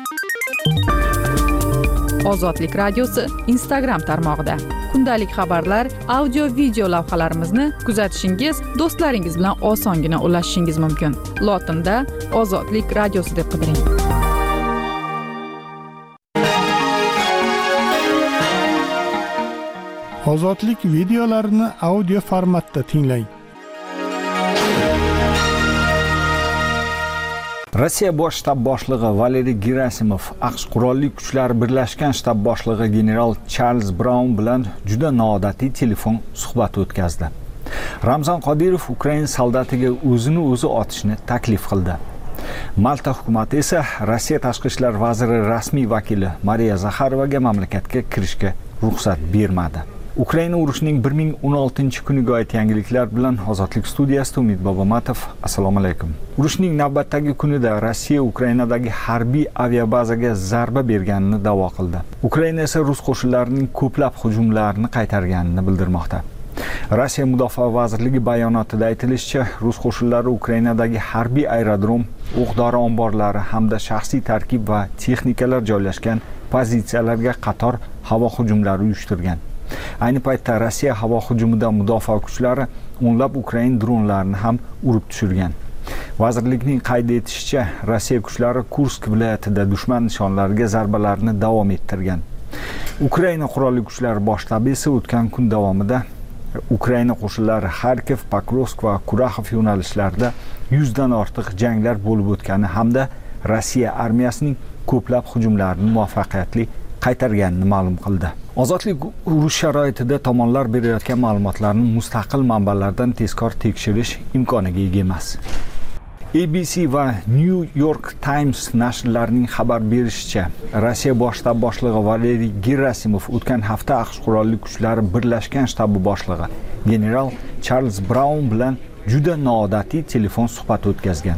Ozodlik radiosi Instagram tarmog'ida kundalik xabarlar, audio video lavhalarimizni kuzatishingiz, do'stlaringiz bilan osongina ulashishingiz mumkin. Lotinda Ozodlik radiosi deb qidiring. Ozodlik videolarini audio formatda tinglang. Rossiya bosh shtab boshlig'i Valeriy Gerasimov AQSh qurolli kuchlar birlashgan shtab boshlig'i general Charles Braun bilan juda noodatiy telefon suhbati o'tkazdi. Ramzan Qodirov Ukraina soldatiga o'zini o'zi otishni taklif qildi. Malta hukumati esa Rossiya tashqi ishlar vaziri rasmiy vakili Mariya Zakharovaga mamlakatga kirishga ruxsat bermadi. Ukraina urushining 1016-kuniga oid yangiliklar bilan Ozodlik studiyasida Umid Bobomatov. Assalomu alaykum. Urushning navbatdagi kunida Rossiya Ukrainadagi harbiy aviabazaga zarba berganini da'vo qildi. Ukraina esa rus qo'shinlarining ko'plab hujumlarini qaytarganini bildirmoqda. Rossiya Mudofaa vazirligi bayonotida aytilishicha, rus qo'shinlari Ukrainadagi harbiy aerodrom, o'q-dori omborlari hamda shaxsiy tarkib va texnikalar joylashgan pozitsiyalarga qator havo hujumlari uyushtirgan. Ayni paytda Rossiya havo hujumida mudofaa kuchlari o'nlab Ukrain dronlarini ham urib tushirgan. Vazirlikning qayd etishicha, Rossiya kuchlari Kursk viloyatida dushman nishonlariga zarbalarni davom ettirgan. Ukraina qurolli kuchlari bosh shtabi esa o'tgan kun davomida Ukraina qo'shinlari Kharkiv, Pokrovsk va Kuraxov yo'nalishlarida 100 dan ortiq janglar bo'lib o'tgani hamda Rossiya armiyasining ko'plab hujumlarini muvaffaqiyatli qaytarganini ma'lum qildi. Ozodlik urush sharoitida tomonlar berayotgan ma'lumotlarni mustaqil manbalardan tezkor tekshirish imkoniga ega emas. ABC va New York Times nashrlarining xabar berishicha, Rossiya bosh shtab boshlig'i Valeriy Gerasimov o'tgan hafta AQSh qurolli kuchlari birlashgan shtabi boshlig'i general Charles Braun bilan juda noodatiy telefon suhbati o'tkazgan.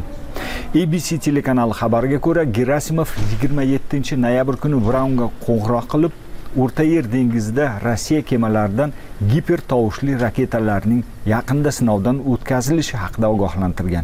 ABC telekanali xabariga ko'ra, Gerasimov 27-noyabr kuni Braunga qo'ng'iroq qilib, O'rta Yer dengizida Rossiya kemalaridan giper tovushli raketalarning yaqinda sinovdan o'tkazilishi haqida ogohlantirgan.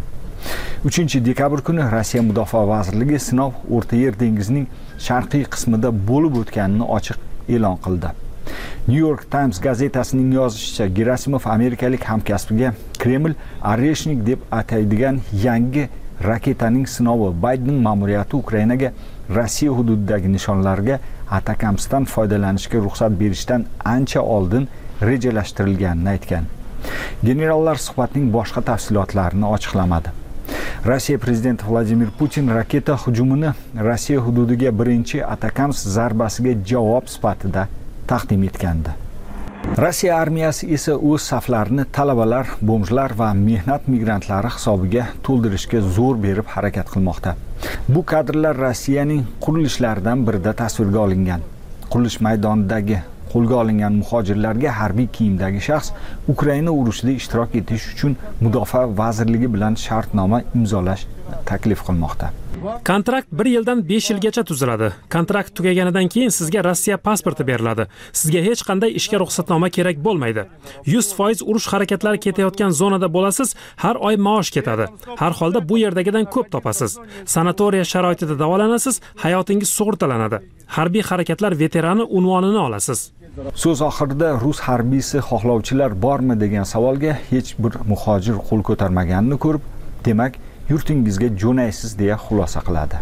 3-dekabr kuni Rossiya Mudofaa vazirligi sinov O'rta Yer dengizining sharqiy qismida bo'lib o'tganini ochiq e'lon qildi. New York Times gazetasining yozishicha, Gerasimov amerikalik hamkasbiga Kreml Oreshnik deb ataydigan yangi raketaning sinovi Bayden ma'muriyati Ukrainaga Rossiya hududidagi nishonlarga atakamsdan foydalanishga ruxsat berishdan ancha oldin rejalashtirilganini aytgan. Generallar suhbatning boshqa tafsilotlarini ochiqlamadi. Rossiya prezidenti Vladimir Putin raketa hujumini Rossiya hududiga birinchi atakams zarbasiga javob sifatida taqdim etgandi. Rossiya armiyasi esa o'z saflarini talabalar, bomjlar va mehnat migrantlari hisobiga to'ldirishga zo'r berib harakat qilmoqda. Bu kadrlar Rossiyaning qurilishlaridan birida tasvirga olingan. Qurilish maydonidagi qo'lga olingan muhojirlarga harbiy kiyimdagi shaxs Ukraina urushida ishtirok etish uchun Mudofaa vazirligi bilan shartnoma imzolash taklif qilmoqda. Kontrakt 1 yildan 5 yilgacha tuziladi. Kontrakt tugaganidan keyin sizga Rossiya pasporti beriladi. Sizga hech qanday ishga ruxsatnoma kerak bo'lmaydi. 100% urush harakatlari ketayotgan zonada bo'lasiz, har oy maosh ketadi. Har holda bu yerdagidan ko'p topasiz. Sanatoriya sharoitida davolanasiz, hayotingiz sug'urtalanadi. Harbiy harakatlar veterani unvonini olasiz. So'z oxirida rus harbiysi xohlovchilar bormi degan savolga hech bir muhojir qo'l ko'tarmaganini ko'rib, demak, yurtingizga jo'naysiz deya xulosa qiladi.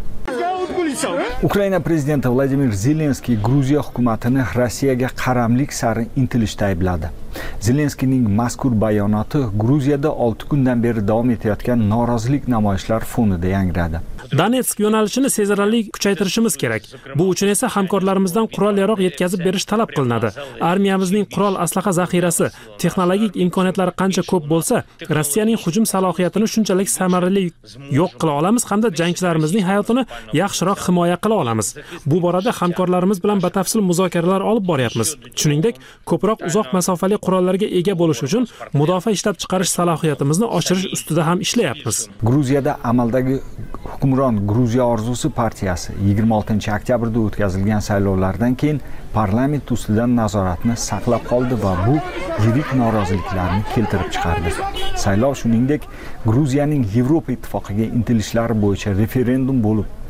Ukraina prezidenti Vladimir Zelenskiy Gruziya hukumatini Rossiyaga qaramlik sari intilishda aybladi. Zelenskiyning mazkur bayonoti Gruziyada 6 kundan beri davom etayotgan norozilik namoyishlari fonida yangradi. Donetsk yo'nalishini sezilarli kuchaytirishimiz kerak. Bu uchun esa hamkorlarimizdan qurol-yarog' yetkazib berish talab qilinadi. Armiyamizning qurol-aslaha zaxirasi, texnologik imkoniyatlari qancha ko'p bo'lsa, Rossiyaning hujum salohiyatini shunchalik samarali yo'q qila olamiz hamda jangchilarimizning hayotini yaxshiroq himoya qila olamiz. Bu borada hamkorlarimiz bilan batafsil muzokaralar olib boryapmiz. Shuningdek, ko'proq uzoq masofali qurollarga ega bo'lish uchun mudofaa ishlab chiqarish salohiyatimizni oshirish ustida ham ishlayapmiz. Gruziyada amaldagi hukmron Gruziya orzusi partiyasi 26-oktyabrda o'tkazilgan saylovlardan keyin parlament ustidan nazoratni saqlab qoldi va bu yirik noroziliklarni keltirib chiqardi. Saylov shuningdek Gruziyaning Yevropa ittifoqiga intilishlari bo'yicha referendum bo'lib,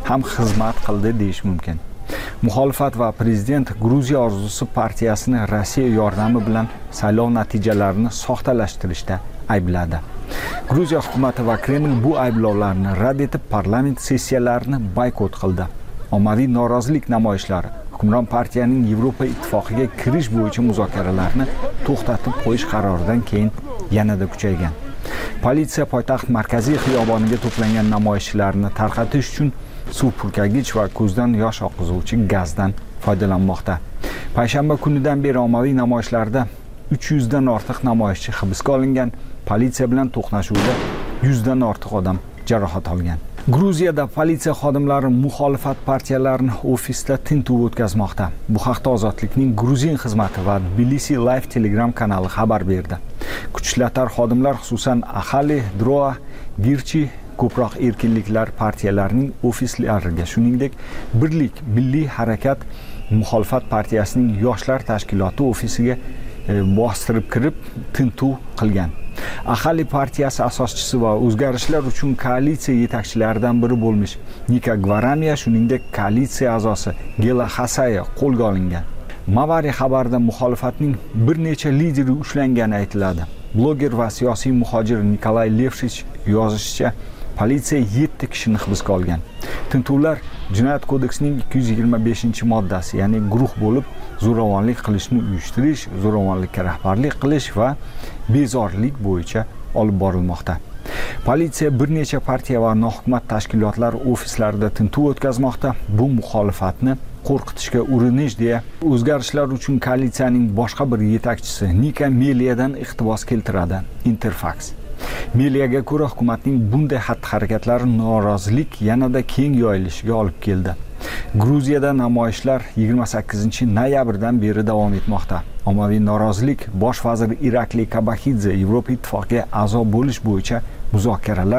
ham xizmat qildi deyish mumkin. Muxolifat va prezident Gruziya orzusi partiyasini Rossiya yordami bilan saylov natijalarini soxtalashtirishda aybladi. Gruziya hukumati va Kreml bu ayblovlarni rad etib parlament sessiyalarini boykot qildi. Ommaviy norozilik namoyishlari hukmron partiyaning Yevropa ittifoqiga kirish bo'yicha muzokaralarni to'xtatib qo'yish qaroridan keyin yanada kuchaygan. Politsiya poytaxt markaziy xiyoboniga to'plangan namoyishchilarni tarqatish uchun suv purkagich va ko'zdan yosh oqizuvchi gazdan foydalanmoqda. Payshanba kunidan beri ommaviy namoyishlarda 300 dan ortiq namoyishchi hibsga olingan, politsiya bilan to'qnashuvda 100 dan ortiq odam jarohat olgan. Gruziyada politsiya xodimlari muxolifat partiyalarini ofisda tintuv o'tkazmoqda. Bu haqda Ozodlikning Gruzin xizmati va Tbilisi Live Telegram kanali xabar berdi. Kuchlar xodimlar xususan Ahali, Droa, Girchi ko'proq erkinliklar partiyalarining ofislariga, shuningdek, Birlik Milliy harakat muxolifat partiyasining yoshlar tashkiloti ofisiga bostirib kirib tintuv qilgan. Ahali partiyasi asoschisi va o'zgarishlar uchun koalitsiya yetakchilaridan biri bo'lmish Nika Gvaramiya, shuningdek koalitsiya a'zosi Gela Xasaya qo'lga olingan. Mavari xabarda muxolifatning bir necha lideri ushlangani aytiladi. Bloger va siyosiy muhojir Nikolay Levshich yozishicha, politsiya 7 kishini hibsga olgan. Tintuvlar Jinoyat kodeksining 225-moddasi, ya'ni guruh bo'lib zo'ravonlik qilishni uyushtirish, zo'ravonlikka rahbarlik qilish va bezorilik bo'yicha olib borilmoqda. Politsiya bir necha partiya va nohukumat tashkilotlar ofislarida tintuv o'tkazmoqda. Bu muxolifatni qo'rqitishga urinish deya o'zgarishlar uchun koalitsiyaning boshqa bir yetakchisi Nika Meliyadan iqtibos keltiradi. Interfax. Meliyaga ko'ra, hukumatning bunday xatti-harakatlari norozilik yanada keng yoyilishiga olib keldi. Gruziyada namoyishlar 28-noyabrdan beri davom etmoqda. Ommaviy norozilik bosh vazir Irakli Kabaxidze Yevropa ittifoqiga a'zo bo'lish bo'yicha muzokaralar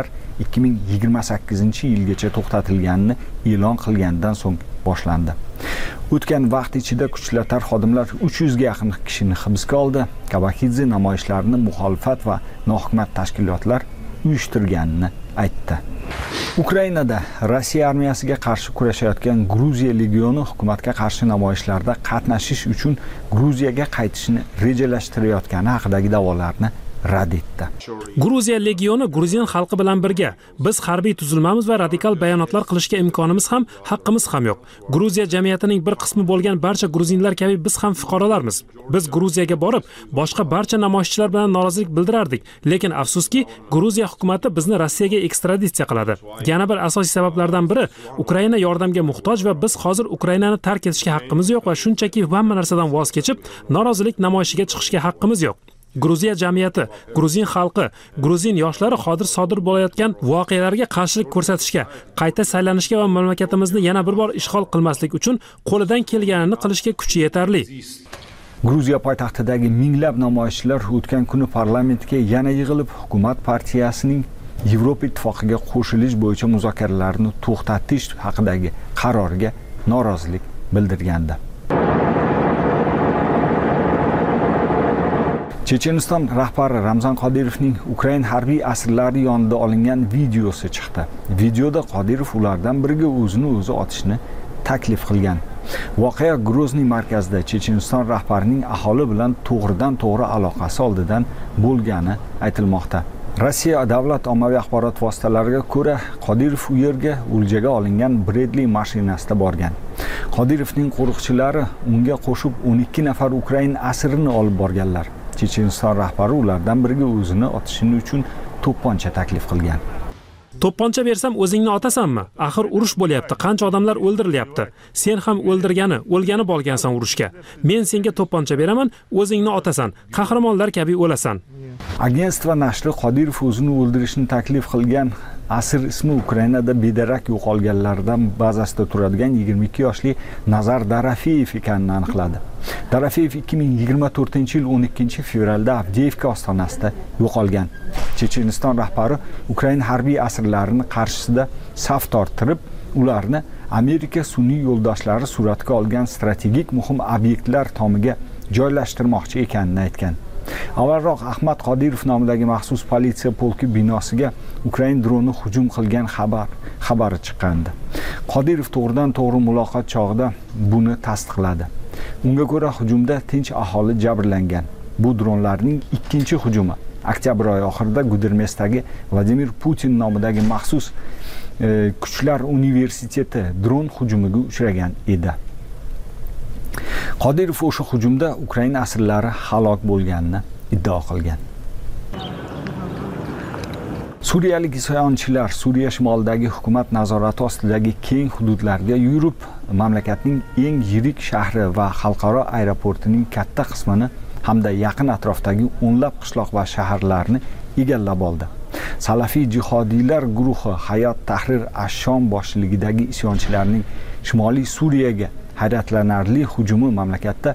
2028-yilgacha to'xtatilganini e'lon qilgandan so'ng boshlandi. O'tgan vaqt ichida kuchlar xodimlar 300 ga yaqin kishini hibsga oldi. Kabaxidze namoyishlarni muxolifat va nohukumat tashkilotlar uyushtirganini aytdi. Ukrainada Rossiya armiyasiga qarshi kurashayotgan Gruziya legioni hukumatga qarshi namoyishlarda qatnashish uchun Gruziyaga qaytishni rejalashtirayotgani haqidagi da'volarni rad etdi. Gruziya legioni Gruzin xalqi bilan birga. Biz harbiy tuzilmamiz va radikal bayonotlar qilishga imkonimiz ham, haqqimiz ham yo'q. Gruziya jamiyatining bir qismi bo'lgan barcha gruzinlar kabi biz ham fuqarolarmiz. Biz Gruziyaga borib, boshqa barcha namoyishchilar bilan norozilik bildirardik, lekin afsuski, Gruziya hukumatı bizni Rossiyaga ekstraditsiya qiladi. Yana bir asosiy sabablardan biri Ukraina yordamga muhtoj va biz hozir Ukrainani tark etishga haqqimiz yo'q va shunchaki hamma narsadan voz kechib, norozilik namoyishiga chiqishga haqqimiz yo'q. Gruziya jamiyati, Gruzin xalqi, Gruzin yoshlari hozir sodir bo'layotgan voqealarga qarshilik ko'rsatishga, qayta saylanishga va mamlakatimizni yana bir bor ishg'ol qilmaslik uchun qo'lidan kelganini qilishga kuchi yetarli. Gruziya poytaxtidagi minglab namoyishchilar o'tgan kuni parlamentga yana yig'ilib, hukumat partiyasining Yevropa ittifoqiga qo'shilish bo'yicha muzokaralarni to'xtatish haqidagi qaroriga norozilik bildirgandi. Checheniston rahbari Ramzan Qodirovning Ukrain harbiy asirlari yonida olingan videosi chiqdi. Videoda Qodirov ulardan biriga o'zini o'zi otishni taklif qilgan. Voqea Grozniy markazida Checheniston rahbarining aholi bilan to'g'ridan-to'g'ri aloqasi oldidan bo'lgani aytilmoqda. Rossiya davlat ommaviy axborot vositalariga ko'ra, Qodirov u yerga o'ljaga olingan Bredli mashinasida borgan. Qodirovning qo'riqchilari unga qo'shib 12 nafar Ukrain asirini olib borganlar. Checheniston rahbari ulardan biriga o'zini otishini uchun to'pponcha taklif qilgan. To'pponcha bersam o'zingni otasanmi? Axir urush bo'lyapti, qancha odamlar o'ldirilyapti. Sen ham o'lgani bo'lgansan urushga. Men senga to'pponcha beraman, o'zingni otasan, qahramonlar kabi o'lasan. Agentство nashri Qodirov o'zini o'ldirishni taklif qilgan asir ismi Ukrainada bedarak yo'qolganlardan bazasida turadigan 22 yoshli Nazar Darafeyev ekanini aniqladi. Darafeyev 2024-yil 12-fevralda Avdiyevka ostonasida yo'qolgan. Checheniston rahbari Ukraina harbiy asirlarini qarshisida saf tortirib, ularni Amerika sun'iy yo'ldoshlari suratga olgan strategik muhim obyektlar tomiga joylashtirmoqchi ekanini aytgan. Avvalroq Ahmad Qodirov nomidagi maxsus politsiya polki binosiga Ukraina droni hujum qilgan xabari chiqqandi. Qodirov to'g'ridan-to'g'ri muloqot chog'ida buni tasdiqladi. Unga ko'ra hujumda tinch aholi jabrlangan. Bu dronlarning ikkinchi hujumi. Oktyabr oyi oxirida Gudermesdagi Vladimir Putin nomidagi maxsus kuchlar universiteti dron hujumiga uchragan edi. Qodirov o'sha hujumda Ukraina asirlari halok bo'lganini iddao qilgan. Suriyalik isyonchilar Suriya shimolidagi hukumat nazorati ostidagi keng hududlarga yurib, mamlakatning eng yirik shahri va xalqaro aeroportining katta qismini hamda yaqin atrofdagi o'nlab qishloq va shaharlarni egallab oldi. Salafiy jihodiylar guruhi Hayot Tahrir Ash-Shom boshchiligidagi isyonchilarning Shimoliy Suriyaga hayratlanarli hujumi mamlakatda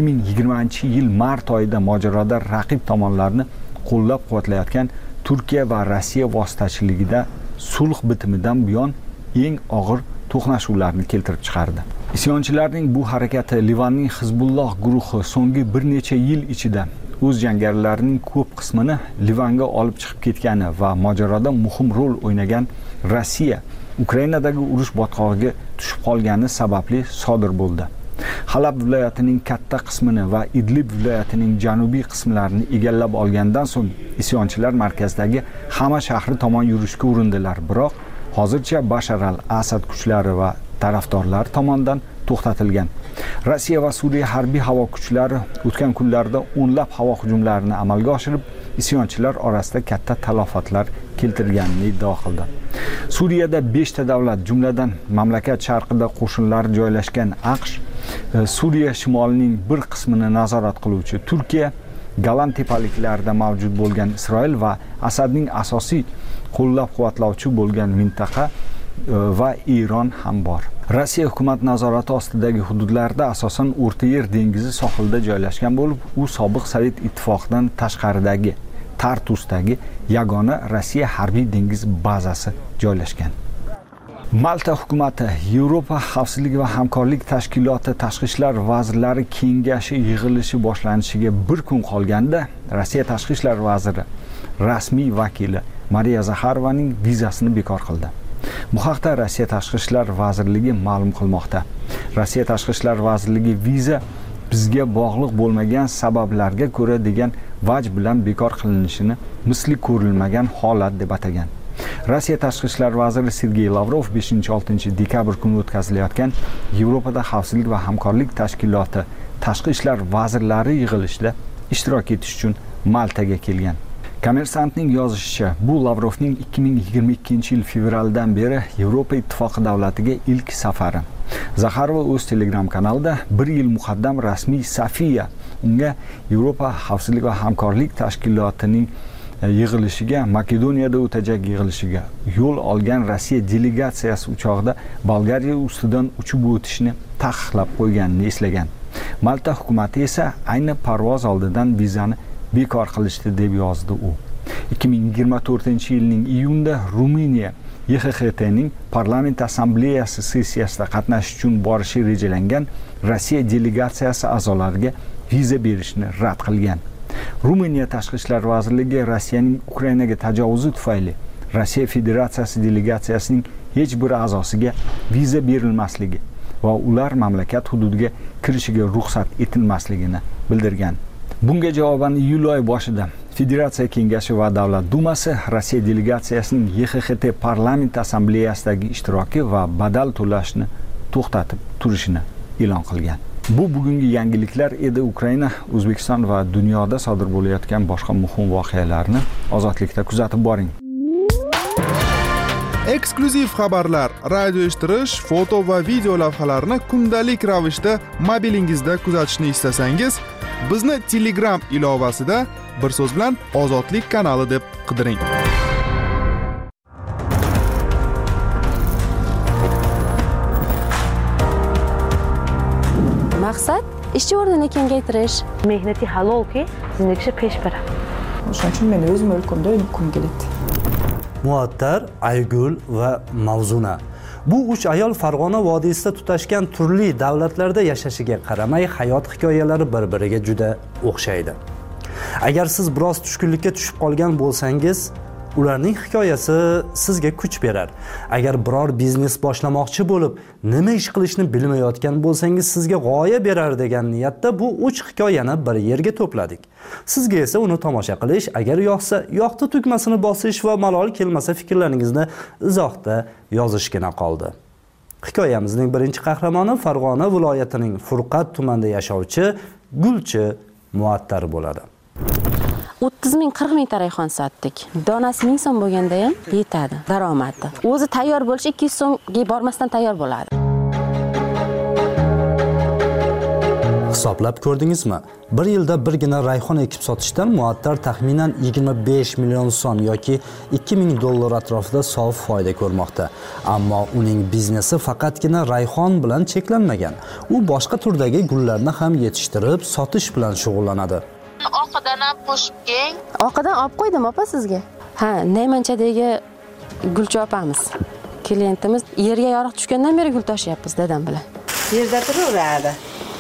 2020-yil mart oyida mojaroda raqib tomonlarni qo'llab-quvvatlayotgan Turkiya va Rossiya vositachiligida sulh bitimidan buyon eng og'ir to'qnashuvlarni keltirib chiqardi. Isyonchilarning bu harakati Livanning Hizbulloh guruhi so'nggi bir necha yil ichida o'z jangarilarining ko'p qismini Livanga olib chiqib ketgani va mojaroda muhim rol o'ynagan Rossiya Ukrainadagi urush botqog'iga tushib qolgani sababli sodir bo'ldi. Halab viloyatining katta qismini va Idlib viloyatining janubiy qismlarini egallab olgandan so'ng isyonchilar markazdagi Hama shahri tomon yurishga urindilar, biroq hozircha Bashar al-Asad kuchlari va tarafdorlari tomonidan to'xtatilgan. Rossiya va Suriya harbiy havo kuchlari o'tgan kunlarda o'nlab havo hujumlarini amalga oshirib, isyonchilar orasida katta talafotlar keltirganini iddao qildi. Suriyada 5 ta davlat, jumladan mamlakat sharqida qo'shinlar joylashgan AQSh, Suriya shimolining bir qismini nazorat qiluvchi Turkiya, Golan tepaliklarida mavjud bo'lgan Isroil va Asadning asosiy qo'llab-quvvatlovchi bo'lgan mintaqa va Eron ham bor. Rossiya hukumat nazorati ostidagi hududlarda asosan O'rta Yer dengizi sohilida joylashgan bo'lib, u sobiq Sovet ittifoqidan tashqaridagi Tartusdagi yagona Rossiya harbiy dengiz bazasi joylashgan. Malta hukumati Yevropa xavfsizlik va hamkorlik tashkiloti tashqi ishlar vazirlari kengashi yig'ilishi boshlanishiga bir kun qolganda Rossiya tashqi ishlar vaziri rasmiy vakili Mariya Zakharovaning vizasini bekor qildi. Bu haqda Rossiya tashqi ishlar vazirligi ma'lum qilmoqda. Rossiya tashqi ishlar vazirligi viza bizga bog'liq bo'lmagan sabablarga ko'ra degan vaj bilan bekor qilinishini misli ko'rilmagan holat deb atagan. Rossiya tashqi ishlar vaziri Sergey Lavrov 5-6 dekabr kuni o'tkazilayotgan Yevropada xavfsizlik va hamkorlik tashkiloti tashqi ishlar vazirlari yig'ilishida ishtirok etish uchun Maltaga kelgan. Kommersantning yozishicha, bu Lavrovning 2022-yil fevraldan beri Yevropa ittifoqi davlatiga ilk safari. Zakharova o'z Telegram kanalida 1 yil muqaddam rasmiy Safiya unga Yevropa xavfsizlik va hamkorlik tashkilotining yig'ilishiga, Makedoniyada o'tajak yig'ilishiga yo'l olgan Rossiya delegatsiyasi uchog'ida Bolgariya ustidan uchib o'tishni taqiqlab qo'yganini eslagan. Malta hukumati esa ayni parvoz oldidan vizani bekor qilishdi deb yozdi u. 2024-yilning iyunda Ruminiya YXHTning parlament assambleyasi sessiyasida qatnashish uchun borishi rejalangan Rossiya delegatsiyasi a'zolariga viza berishni rad qilgan. Ruminiya tashqi ishlar vazirligi Rossiyaning Ukrainaga tajovuzi tufayli Rossiya Federatsiyasi delegatsiyasining hech bir a'zosiga viza berilmasligi va ular mamlakat hududiga kirishiga ruxsat etilmasligini bildirgan. Bunga javoban iyul oyi boshida Federatsiya kengashi va Davlat dumasi Rossiya delegatsiyasining YXHT parlament assambleyasidagi ishtiroki va badal to'lashni to'xtatib turishini e'lon qilgan. Bu bugungi yangiliklar edi. Ukraina, O'zbekiston va dunyoda sodir bo'layotgan boshqa muhim voqealarni ozodlikda kuzatib boring. Eksklyuziv xabarlar, radio eshittirish, foto va video lavhalarni kundalik ravishda mobilingizda kuzatishni istasangiz, bizni Telegram ilovasida bir so'z bilan Ozodlik kanali deb qidiring. Maqsad ishchi o'rnini kengaytirish, mehnati halolki, sizning kishi pesh beradi. O'shaning uchun men o'zim o'lkamda uyqum keladi. Muattar, Aygul va Mavzuna. Bu 3 ayol Farg'ona vodiysida tutashgan turli davlatlarda yashashiga qaramay hayot hikoyalari bir-biriga juda o'xshaydi. Agar siz biroz tushkunlikka tushib qolgan bo'lsangiz, ularning hikoyasi sizga kuch berar. Agar biror biznes boshlamoqchi bo'lib, nima ish qilishni bilmayotgan bo'lsangiz, sizga g'oya berar degan niyatda bu 3 hikoyani bir yerga to'pladik. Sizga esa uni tomosha qilish, agar yoqsa, yoqdi tugmasini bosish va malol kelmasa fikrlaringizni izohda yozishgina qoldi. Hikoyamizning birinchi qahramoni Farg'ona viloyatining Furqat tumanida yashovchi Gulchi Muattar bo'ladi. 30 ming 40 ming rayhon sotdik. Donasi 1000 so'm bo'lganda ham yetadi daromadi. O'zi tayyor bo'lish 200 so'mga bormasdan tayyor bo'ladi. Hisoblab ko'rdingizmi? Bir yilda birgina rayhon ekib sotishdan Muattar taxminan 25 million so'm yoki 2000 dollar atrofida sof foyda ko'rmoqda. Ammo uning biznesi faqatgina rayhon bilan cheklanmagan. U boshqa turdagi gullarni ham yetishtirib, sotish bilan shug'ullanadi. Oqidan ham qo'shib keng. Oqidan olib qo'ydim opa sizga. Ha, Naymanchadagi Gulchi opamiz. Klientimiz yerga yoriq tushgandan beri gul tashyapmiz dadam bilan. Yerda turaveradi.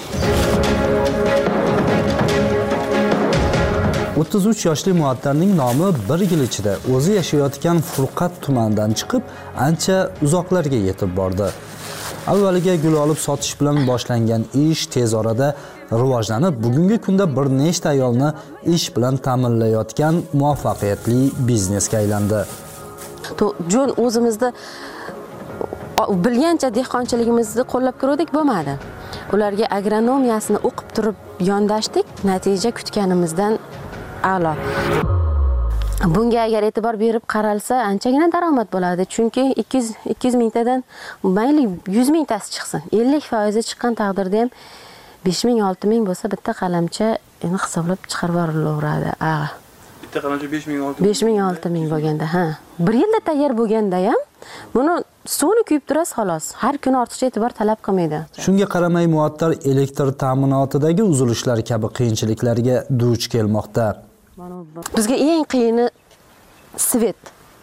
33 yoshli Muattarning nomi bir yil ichida o'zi yashayotgan Furqat tumanidan chiqib, ancha uzoqlarga yetib bordi. Avvaliga gul olib sotish bilan boshlangan ish tez orada rivojlanib, bugungi kunda bir nechta ayolni ish bilan ta'minlayotgan muvaffaqiyatli biznesga aylandi. Jo'n o'zimizni bilgancha dehqonchiligimizni qo'llab ko'rdik bo'lmadi. Ularga agronomiyasini o'qib turib yondashdik, natija kutganimizdan a'lo. Bunga agar e'tibor berib qaralsa, anchagina daromad bo'ladi, chunki 200 mingtadan mayli 100 mingtasi chiqsin. 50% chiqqan taqdirda ham 5 ming 6 ming bo'lsa bitta qalamcha endi hisoblab chiqarib yuborilaveradi. Bitta qalamcha 5 ming 6 ming bo'lganda, ha. Bir yilda tayyor bo'lganda ham buni suvni kuyib turasiz xolos. Har kuni ortiqcha e'tibor talab qilmaydi. Shunga qaramay Muattar elektr ta'minotidagi uzilishlar kabi qiyinchiliklarga duch kelmoqda. Bizga eng qiyini svet.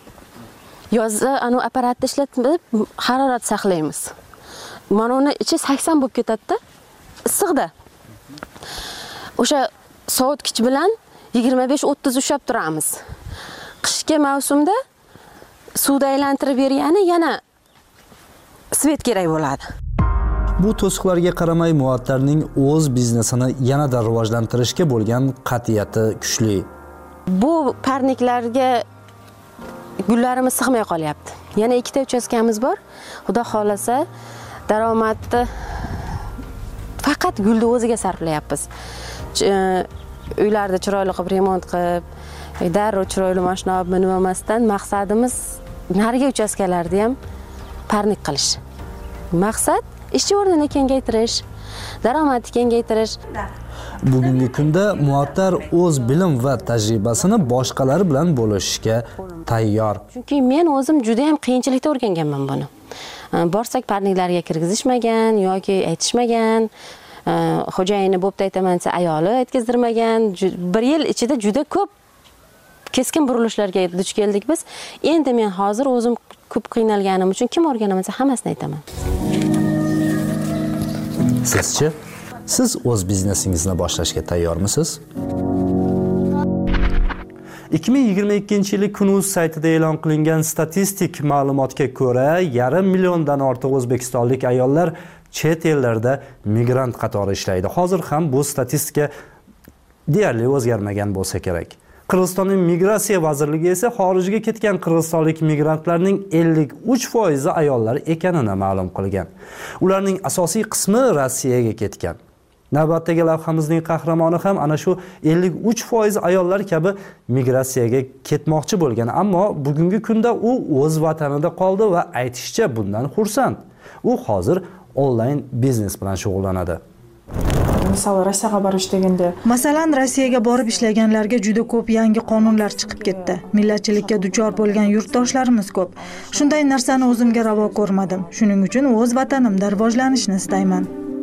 Yozda anu apparatni ishlatib harorat saqlaymiz. Mana uni ichi 80 bo'lib ketadi-da. Issiqda. O'sha sovutgich bilan 25-30 ushab turamiz. Qishki mavsumda suvda aylantirib bergani yana svet kerak bo'ladi. Bu to'siqlarga qaramay Muattarning o'z biznesini yanada rivojlantirishga bo'lgan qat'iyati kuchli. Bu parniklarga gullarimiz sig'may qolyapti. Yana ikkita uchastkamiz bor. Xudo xolasa daromadni faqat gulni o'ziga sarflayapmiz. Uylarda chiroyli qilib remont qilib, darrov chiroyli mashina olib minib olmasdan maqsadimiz narigi uchastkalarda ham parnik qilish. Maqsad ishchi o'rnini kengaytirish, daromadni kengaytirish. Bugungi kunda Muattar o'z bilim va tajribasini boshqalar bilan bo'lishishga tayyor. Chunki men o'zim juda ham qiyinchilikda o'rganganman buni. Borsak parniklarga kirgizishmagan yoki aytishmagan, xo'jayini bo'pti aytaman desa ayoli aytkazdirmagan. Bir yil ichida juda ko'p keskin burilishlarga duch keldik biz. Endi men hozir o'zim ko'p qiynalganim uchun kim o'rganamasa hammasini aytaman. Sizchi? Siz o'z biznesingizni boshlashga tayyormisiz? 2022-yillik Kun.uz saytida e'lon qilingan statistik ma'lumotga ko'ra, 500 milliondan ortiq o'zbekistonlik ayollar chet ellarda migrant qatori ishlaydi. Hozir ham bu statistika deyarli o'zgarmagan bo'lsa kerak. Qirg'izistonning migratsiya vazirligi esa xorijga ketgan qirg'izistonlik migrantlarning 53% ayollar ekanini ma'lum qilgan. Ularning asosiy qismi Rossiyaga ketgan. Navbatdagi lavhamizning qahramoni ham ana shu 53% ayollar kabi migratsiyaga ketmoqchi bo'lgan, ammo bugungi kunda u o'z vatanida qoldi va aytishicha bundan xursand. U hozir onlayn biznes bilan shug'ullanadi. Misol Rossiyaga borib ishlaganda, masalan, Rossiyaga borib ishlaganlarga juda ko'p yangi qonunlar chiqib ketdi. Millatchilikka duchor bo'lgan yurtdoshlarimiz ko'p. Shunday narsani o'zimga ravo ko'rmadim. Shuning uchun o'z vatanimda rivojlanishni istayman.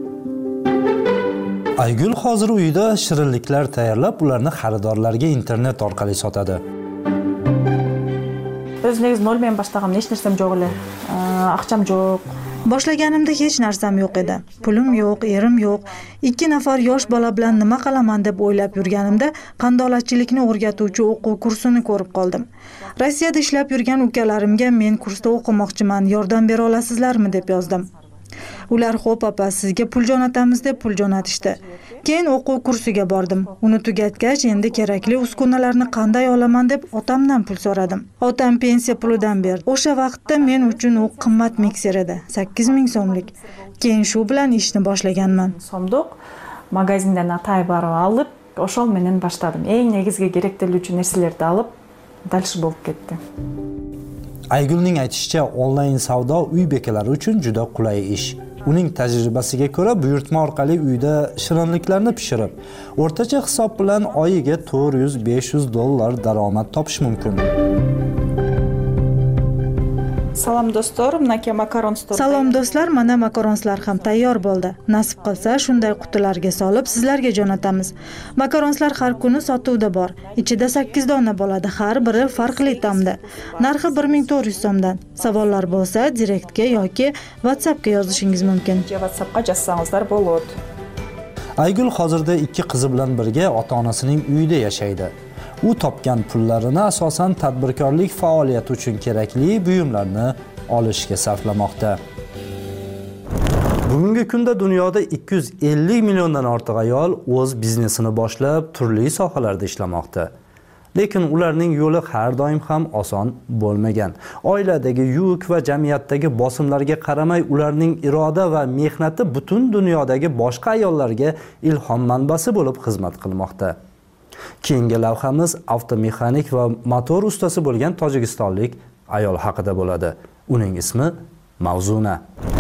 Aygul hozir uyida shirinliklar tayyorlab, ularni xaridorlarga internet orqali sotadi. Biz negiz nol bilan boshlaganman, hech narsam yo'q. Aqcham yo'q. Boshlaganimda hech narsam yo'q edi. Pulim yo'q, erim yo'q. 2 nafar yosh bola bilan nima qilaman deb o'ylab yurganimda qandolatchilikni o'rgatuvchi o'quv kursini ko'rib qoldim. Rossiyada ishlab yurgan ukalarimga men kursda o'qimoqchiman, yordam bera olasizlarmi deb yozdim. Ular xo'p opa, sizga pul jo'natamiz deb pul jo'natishdi. Keyin o'quv kursiga bordim. Uni tugatgach, endi kerakli uskunalarni qanday olaman deb otamdan pul so'radim. Otam pensiya pulidan berdi. O'sha vaqtda men uchun u qimmat mikser edi, 8000 so'mlik. Keyin shu bilan ishni boshlaganman. So'mdoq magazindan atay barib olib, o'shol menen boshladim. Eng negizgi kerak bo'luvchi narsalarni olib, dalshi bo'lib ketdi. Aygulning aytishicha, onlayn savdo uy bekalari uchun juda qulay ish. Uning tajribasiga ko'ra, buyurtma orqali uyda shirinliklarni pishirib, o'rtacha hisob bilan oyiga $400-500 daromad topish mumkin. Salom do'stlar, menga makaron store. Salom do'stlar, mana makaronslar ham tayyor bo'ldi. Nasib qilsa, shunday qutilarga solib sizlarga jo'natamiz. Makaronslar har kuni sotuvda bor. Ichida 8 dona bo'ladi, har biri farqli ta'mda. Narxi 1400 so'mdan. Savollar bo'lsa, direktga yoki WhatsAppga yozishingiz mumkin. WhatsAppga yozsangizlar bo'ladi. Aygul hozirda 2 qizi bilan birga ota-onasining uyida yashaydi. U topgan pullarini asosan tadbirkorlik faoliyati uchun kerakli buyumlarni olishga sarflamoqda. Bugungi kunda dunyoda 250 milliondan ortiq ayol o'z biznesini boshlab, turli sohalarda ishlamoqda. Lekin ularning yo'li har doim ham oson bo'lmagan. Oiladagi yuk va jamiyatdagi bosimlarga qaramay, ularning iroda va mehnati butun dunyodagi boshqa ayollarga ilhom manbasi bo'lib xizmat qilmoqda. Keyingi lavhamiz avtomexanik va motor ustasi bo'lgan tojikistonlik ayol haqida bo'ladi. Uning ismi Mavzuna.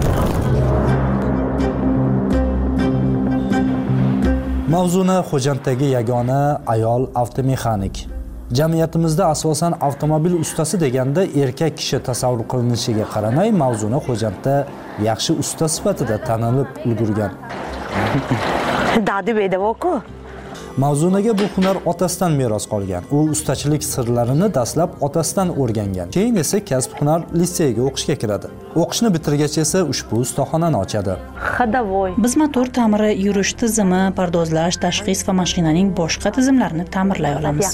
Mavzuna Xo'janddagi yagona ayol avtomexanik. Jamiyatimizda asosan avtomobil ustasi deganda erkak kishi tasavvur qilinishiga qaramay, Mavzuna Xo'jandda yaxshi usta sifatida tanilib ulgurgan. Dadi bedavoku. Mavzunaga bu hunar otasidan meros qolgan. U ustachilik sirlarini dastlab otasidan o'rgangan. Keyin esa kasb-hunar litseyga o'qishga kiradi. O'qishni bitirgach esa ushbu ustaxonani ochadi. Biz motor ta'miri, yurish tizimi, pardozlash, tashxis va mashinaning boshqa tizimlarini ta'mirlay olamiz.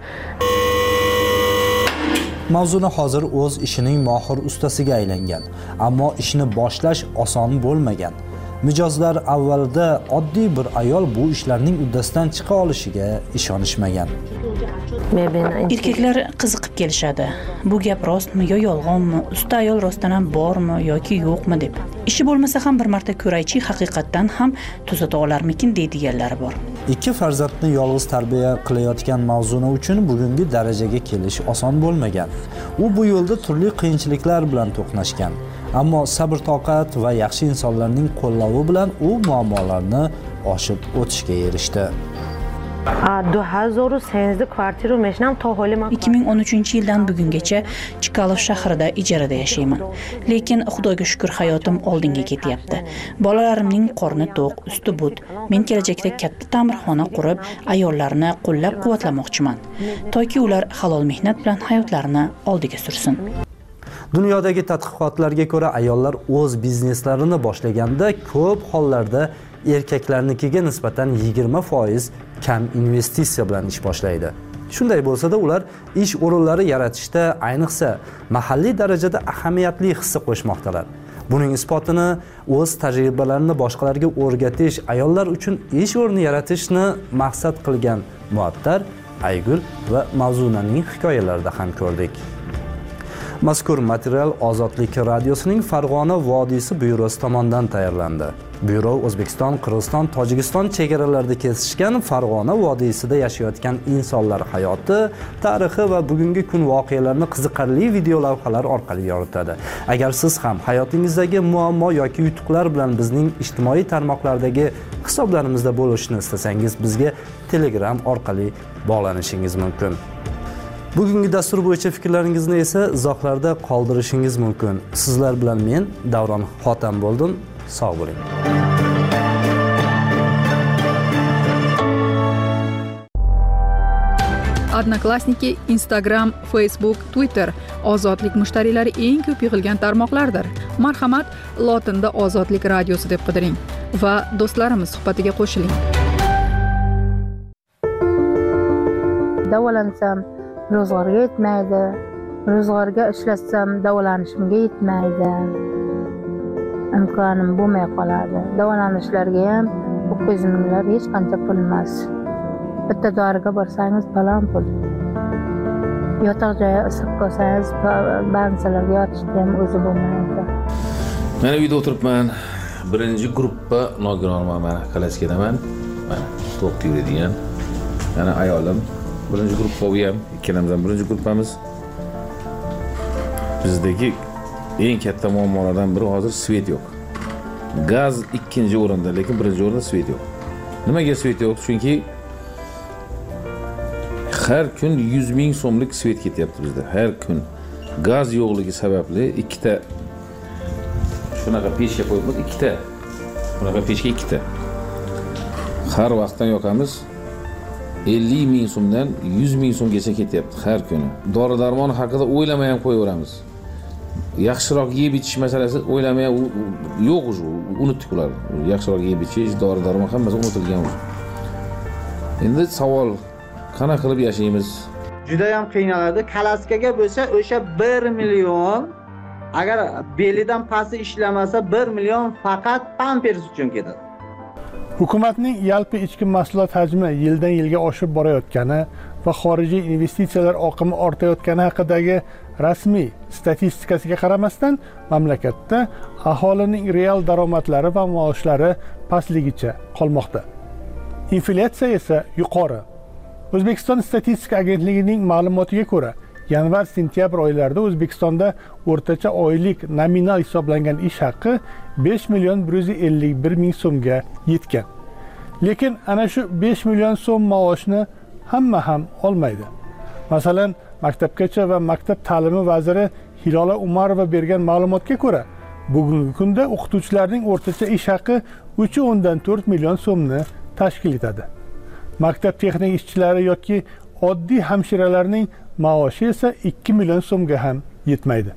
Mavzuna hozir o'z ishining mohir ustasiga aylangan, ammo ishni boshlash oson bo'lmagan. Mijozlar avvalda oddiy bir ayol bu ishlarning uddasidan chiqa olishiga ishonishmagan. Erkaklar qiziqib kelishadi. Bu gap rostmi yo yolg'onmi? Usta ayol rostdan ham bormi yoki yo'qmi deb. Ishi bo'lmasa ham bir marta ko'raychi, haqiqatdan ham tuzata olarmikin deydiganlari bor. 2 farzandni yolg'iz tarbiya qilayotgan Mavzuna uchun bugungi darajaga kelish oson bo'lmagan. U bu yo'lda turli qiyinchiliklar bilan to'qnashgan. Ammo sabr-toqat va yaxshi insonlarning qo'llavi bilan u muammolarni oshib o'tishga erishdi. 2013-yildan bugungacha Chkalov shahrida ijarada yashayman. Lekin Xudoga shukr, hayotim oldinga ketyapti. Bolalarimning qorni to'q, usti but. Men kelajakda katta ta'mirxona qurib, ayollarni qo'llab-quvvatlamoqchiman, toki ular halol mehnat bilan hayotlarini oldiga sursin. Dunyodagi tadqiqotlarga ko'ra, ayollar o'z bizneslarini boshlaganda ko'p hollarda erkaklarnikiga nisbatan 20% kam investitsiya bilan ish boshlaydi. Shunday bo'lsa-da, ular ish o'rinlari yaratishda, ayniqsa mahalliy darajada ahamiyatli hissa qo'shmoqdalar. Buning isbotini o'z tajribalarini boshqalarga o'rgatish, ayollar uchun ish o'rni yaratishni maqsad qilgan Muattar, Aygul va Mavzunaning hikoyalarida ham ko'rdik. Mazkur material Ozodlik radiosining Farg'ona vodiysi byurosi tomonidan tayyorlandi. Byuro O'zbekiston, Qirg'iziston, Tojikiston chegaralarida kesishgan Farg'ona vodiysida yashayotgan insonlar hayoti, tarixi va bugungi kun voqealarini qiziqarli video lavhalar orqali yoritadi. Agar siz ham hayotingizdagi muammo yoki yutuqlar bilan bizning ijtimoiy tarmoqlardagi hisoblarimizda bo'lishni istasangiz, bizga Telegram orqali bog'lanishingiz mumkin. Bugungi dastur bo'yicha fikrlaringizni esa izohlarda qoldirishingiz mumkin. Sizlar bilan men Davron Xotam bo'ldim. Sog' bo'ling. Odnoklassniki, Instagram, Facebook, Twitter ozodlik mushtariylari eng ko'p yig'ilgan tarmoqlardir. Marhamat, lotinda ozodlik radiosi deb qidiring va do'stlarimiz suhbatiga qo'shiling. Davolansam ro'zg'orga yetmaydi, ro'zg'orga ishlatsam davolanishimga yetmaydi, imkonim bo'lmay qoladi. Davolanishlarga ham 900 minglar hech qancha pul emas. Bitta doriga borsangiz falon pul. Yotoq joyi issiq bo'lsangiz bansalarga yotishga ham o'zi bo'lmaydi. Men uyda o'tiribman. Birinchi guruhga nogironman, men Kalaskadaman. Men to'q yuradigan. Yana ayolim birinchi guruhga ham, ikkalamizdan birinchi guruhimiz. Bizdagi eng katta muammolardan biri hozir svet yo'q. Gaz ikkinchi o'rinda, lekin birinchi o'rinda svet yo'q. Nimaga svet yo'q? Chunki har kun 100 ming so'mlik svet ketyapti bizda. Har kun gaz yo'qligi sababli ikkita shunaqa pechga qo'yibmiz, ikkita. Bunaqa pechga ikkita. Har vaqtdan yoqamiz 50 ming so'mdan 100 ming so'mgacha ketyapti har kuni. Dori-darmon haqida o'ylamay ham qo'yaveramiz. Yaxshiroq yeb ichish masalasi o'ylamay yo'q o'zi, unutdik ular. Yaxshiroq yeb ichish, dori-darmon hammasi unutilgan o'zi. Endi savol, qanaqa qilib yashaymiz? Juda ham qiynaladi. Kalaskaga bo'lsa o'sha 1 million, agar belidan pasti ishlamasa 1 million faqat pampers uchun ketadi. Hukumatning yalpi ichki mahsulot hajmi yildan yilga oshib borayotgani va xorijiy investitsiyalar oqimi ortayotgani haqidagi rasmiy statistikasiga qaramasdan, mamlakatda aholining real daromadlari va maoshlari pastligicha qolmoqda. Inflyatsiya esa yuqori. O'zbekiston statistika agentligining ma'lumotiga ko'ra, yanvar-sentyabr oylarida O'zbekistonda o'rtacha oylik nominal hisoblangan ish haqi 5 million 151 ming so'mga yetgan. Lekin ana shu 5 million so'm maoshni hamma ham olmaydi. Masalan, Maktabgacha va maktab ta'limi vaziri Hilola Umarova bergan ma'lumotga ko'ra, bugungi kunda o'qituvchilarning o'rtacha ish haqi 3.4 million so'mni tashkil etadi. Maktab texnik ishchilari yoki oddiy hamshiralarning maoshi esa 2 million so'mga ham yetmaydi.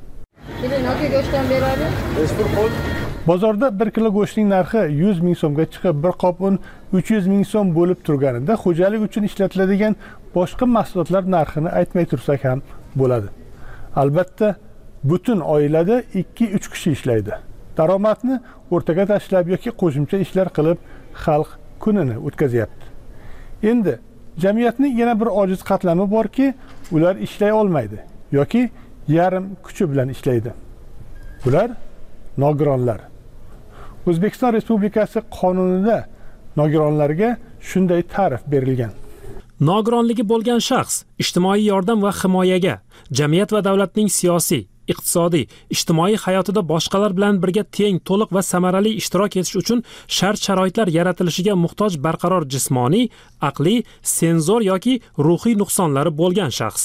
Bozorda 1 kilo go'shtning narxi 100 ming so'mga chiqib, bir qop un 300 ming so'm bo'lib turganida, xo'jalik uchun ishlatiladigan boshqa mahsulotlar narxini aytmay tursak ham bo'ladi. Albatta, butun oilada 2-3 kishi ishlaydi. Daromadni o'rtaga tashlab yoki qo'shimcha ishlar qilib xalq kunini o'tkazyapti. Endi jamiyatning yana bir ojiz qatlami borki, ular ishlay olmaydi yoki yarim kuchi bilan ishlaydi. Bular nogironlar. O'zbekiston Respublikasi qonunida nogironlarga shunday ta'rif berilgan. Nogironligi bo'lgan shaxs ijtimoiy yordam va himoyaga, jamiyat va davlatning siyosiy, iqtisodiy, ijtimoiy hayotida boshqalar bilan birga teng, to'liq va samarali ishtirok etish uchun shart-sharoitlar yaratilishiga muhtoj barqaror jismoniy, aqliy, senzor yoki ruhiy nuqsonlari bo'lgan shaxs.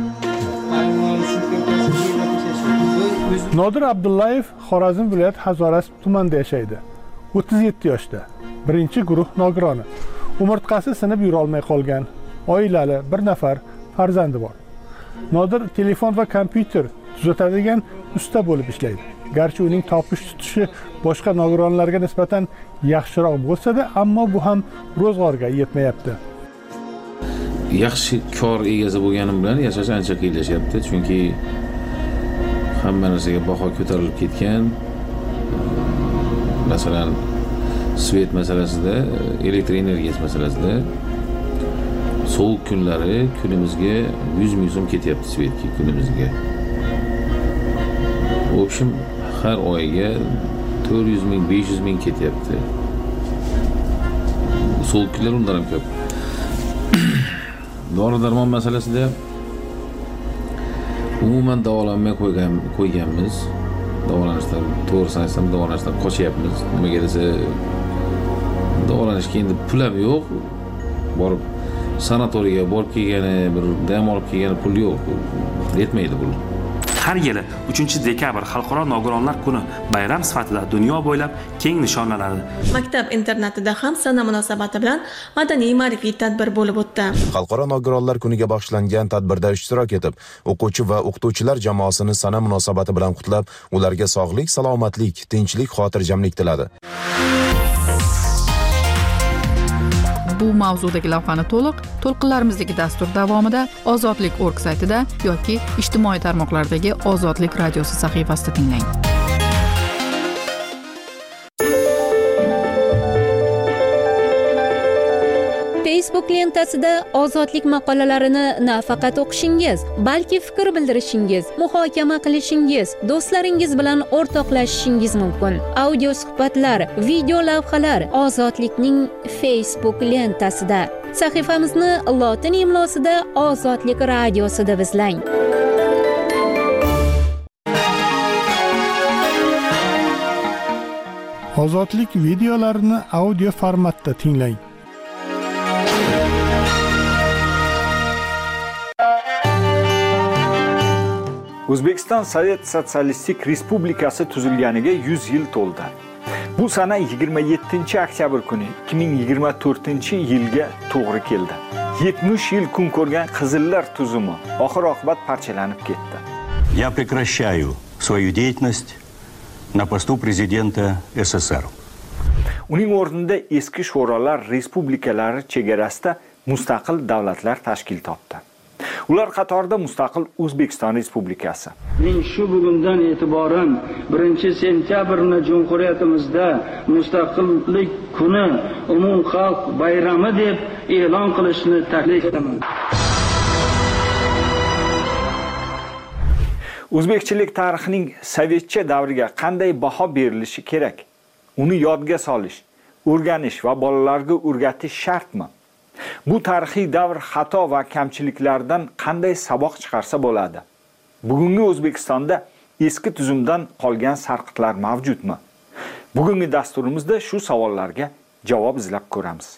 Nodir Abdullayev Xorazm viloyat Hazoras tumanida yashaydi. 37 yoshda. Birinchi guruh nogironi. Umurtqasi sinib yura olmay qolgan. Oilali, bir nafar farzandi bor. Nodir telefon va kompyuter tuzatadigan usta bo'lib ishlaydi. Garchi uning topish tutishi boshqa nogironlarga nisbatan yaxshiroq bo'lsa-da, ammo bu ham ro'zg'orga yetmayapti. Yaxshi kor egasi bo'lganim bilan yashash ancha qiyinlashyapti, chunki hamma narsaga baho ko'tarilib ketgan. Masalan, svet masalasida, elektr energiyasi masalasida sovuq kunlari kunimizga 100 ming so'm ketyapti svetga kunimizga. В общем, har oyga 400 ming, 500 ming ketyapti. Sovuq kunlar undan ham ko'p. Dori-darmon masalasida umuman davolanmay qo'yganmiz. Davolanishdan, to'g'risini aytsam, davolanishdan qochyapmiz. Nimaga desa, davolanishga endi pul ham yo'q. Borib sanatoriyga borib kelgani, bir dam olib kelgani pul yo'q. Yetmaydi pul. Har yili 3-dekabr Xalqaro nogironlar kuni bayram sifatida dunyo bo'ylab keng nishonlanadi. Maktab internatida ham sana munosabati bilan madaniy ma'rifiy tadbir bo'lib o'tdi. Xalqaro nogironlar kuniga bag'ishlangan tadbirda ishtirok etib, o'quvchi va o'qituvchilar jamoasini sana munosabati bilan qutlab, ularga sog'lik, salomatlik, tinchlik, xotirjamlik tiladi. Bu mavzudagi lavhani to'lqinlarimizdagi dastur davomida ozodlik.org saytida yoki ijtimoiy tarmoqlardagi Ozodlik radiosi sahifasida tinglang. Facebook lentasida ozodlik maqolalarini nafaqat o'qishingiz, balki fikr bildirishingiz, muhokama qilishingiz, do'stlaringiz bilan o'rtoqlashishingiz mumkin. Audio suhbatlar, video lavhalar Ozodlikning Facebook lentasida. Sahifamizni lotin imlosida Ozodlik radiosida izlang. Ozodlik videolarini audio formatda tinglang. O'zbekiston Sovet Sotsialistik Respublikasi tuzilganiga 100 yil to'ldi. Bu sana 27-oktyabr kuni 2024-yilga to'g'ri keldi. 70 yil kun ko'rgan Qizillar tuzumi oxir-oqibat parchalanib ketdi. Я прекращаю свою деятельность на посту президента СССР. Uning o'rnida eski sho'rolar respublikalari chegarasida mustaqil davlatlar tashkil topdi. Ular qatorida mustaqil O'zbekiston Respublikasi. Men shu bugundan e'tiboran 1-sentyabrni Jumhuriyatimizda mustaqillik kuni umumxalq bayrami deb e'lon qilishni taklif etaman. O'zbekchilik tarixining sovetcha davriga qanday baho berilishi kerak? Uni yodga solish, o'rganish va bolalarga o'rgatish shartmi? Bu tarixiy davr xato va kamchiliklardan qanday saboq chiqarsa bo'ladi? Bugungi O'zbekistonda eski tuzumdan qolgan sarqitlar mavjudmi? Bugungi dasturimizda shu savollarga javob izlab ko'ramiz.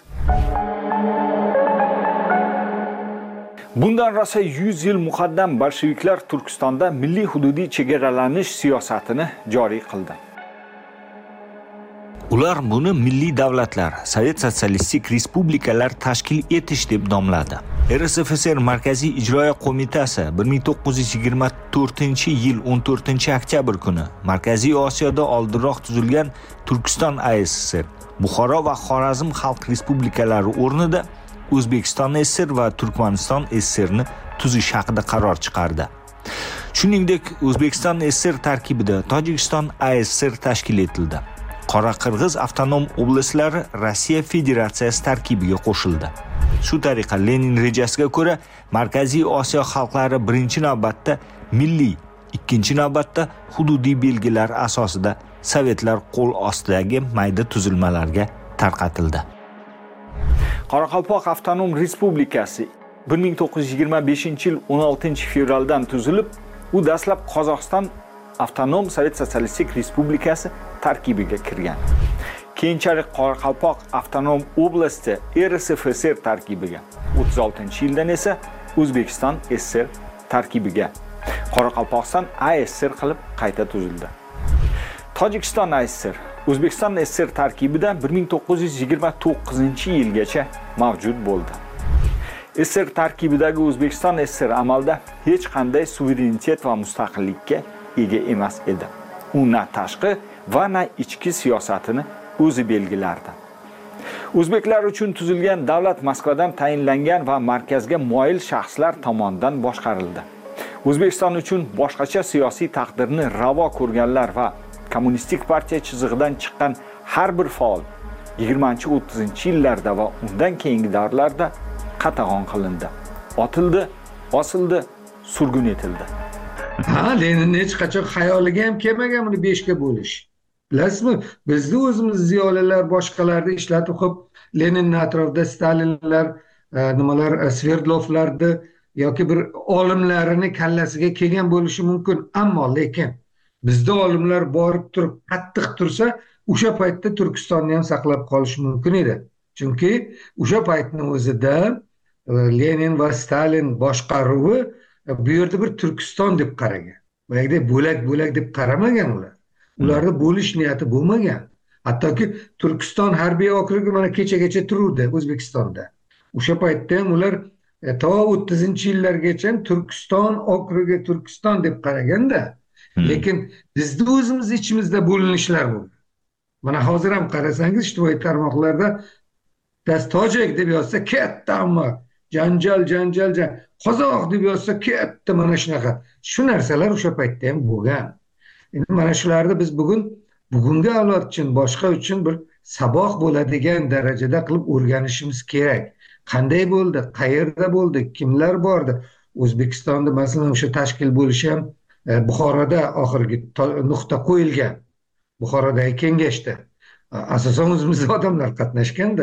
Bundan rosa 100 yil muqaddam bolsheviklar Turkistonda milliy hududiy chegaralanish siyosatini joriy qildi. Ular buni milliy davlatlar, Sovet Sotsialistik Respublikalar tashkil etish deb nomladi. RSFSR Markaziy ijroiya qo'mitasi 1924-yil 14-oktyabr kuni Markaziy Osiyoda oldinroq tuzilgan Turkiston ASSR, Buxoro va Xorazm xalq respublikalari o'rnida O'zbekiston SSR va Turkmaniston SSRni tuzish haqida qaror chiqardi. Shuningdek, O'zbekiston SSR tarkibida Tojikiston ASSR tashkil etildi. Qoraqirg'iz avtonom oblastlari Rossiya Federatsiyasi tarkibiga qo'shildi. Shu tariqa Lenin rejasiga ko'ra Markaziy Osiyo xalqlari birinchi navbatda milliy, ikkinchi navbatda hududiy belgilar asosida sovetlar qo'l ostidagi mayda tuzilmalarga tarqatildi. Qoraqalpoq avtonom respublikasi 1925-yil 16-fevraldan tuzilib, u dastlab Qozog'iston avtonom Sovet Sotsialistik Respublikasi tarkibiga kirgan. Keyinchalik Qoraqalpoq avtonom oblasti RSFSR tarkibiga, 36-yildan esa O'zbekiston SSR tarkibiga, Qoraqalpog'iston ASSR qilib qayta tuzildi. Tojikiston ASSR O'zbekiston SSR tarkibida 1929-yilgacha mavjud bo'ldi. SSR tarkibidagi O'zbekiston SSR amalda hech qanday suverenitet va mustaqillikka ega emas edi. U na tashqi va na ichki siyosatini o'zi belgilardi. O'zbeklar uchun tuzilgan davlat Moskvadan tayinlangan va markazga moyil shaxslar tomonidan boshqarildi. O'zbekiston uchun boshqacha siyosiy taqdirni ravo ko'rganlar va kommunistik partiya chizig'idan chiqqan har bir faol 20-30-yillarda va undan keyingi davrlarda qatag'on qilindi, otildi, osildi, surgun etildi. Lenin hech qachon xayoliga ham kelmagan buni 5 ga bo'lish. Bilasizmi? Bizni o'zimiz ziyolilar boshqalarni ishlatib qo'yib, Leninning atrofida Stalinlar, nimalar, Sverdlovlarni yoki bir olimlarini kallasiga kelgan bo'lishi mumkin, ammo lekin bizda olimlar borib turib qattiq tursa, o'sha paytda Turkistonni ham saqlab qolish mumkin edi. Chunki o'sha paytning o'zida Lenin va Stalin boshqaruvi bu yerda bir Turkiston deb qaragan. boyagidek bo'lak deb qaramagan ular. Ularda bo'lish niyati bo'lmagan. Hattoki Turkiston harbiy okrugi mana kechagacha turuvdi O'zbekistonda. O'sha paytda ham ular to 30-yillargacha Turkiston okrugi Turkiston deb qaraganda, lekin bizning o'zimiz ichimizda bo'linishlar bo'ldi. Mana hozir ham qarasangiz ijtimoiy tarmoqlarda tojik deb yozsa katta amma janjal qozoq deb yozsa katta mana shunaqa. Shu narsalar o'sha paytda ham bo'lgan. Endi mana shularni biz bugungi avlod uchun, boshqa uchun bir saboq bo'ladigan darajada qilib o'rganishimiz kerak. Qanday bo'ldi, qayerda bo'ldi, kimlar bordi? O'zbekistonda masalan o'sha tashkil bo'lishi ham Buxoroda oxirgi nuqta qo'yilgan. Buxorodagi kengashda asosan o'zimizning odamlar qatnashganda.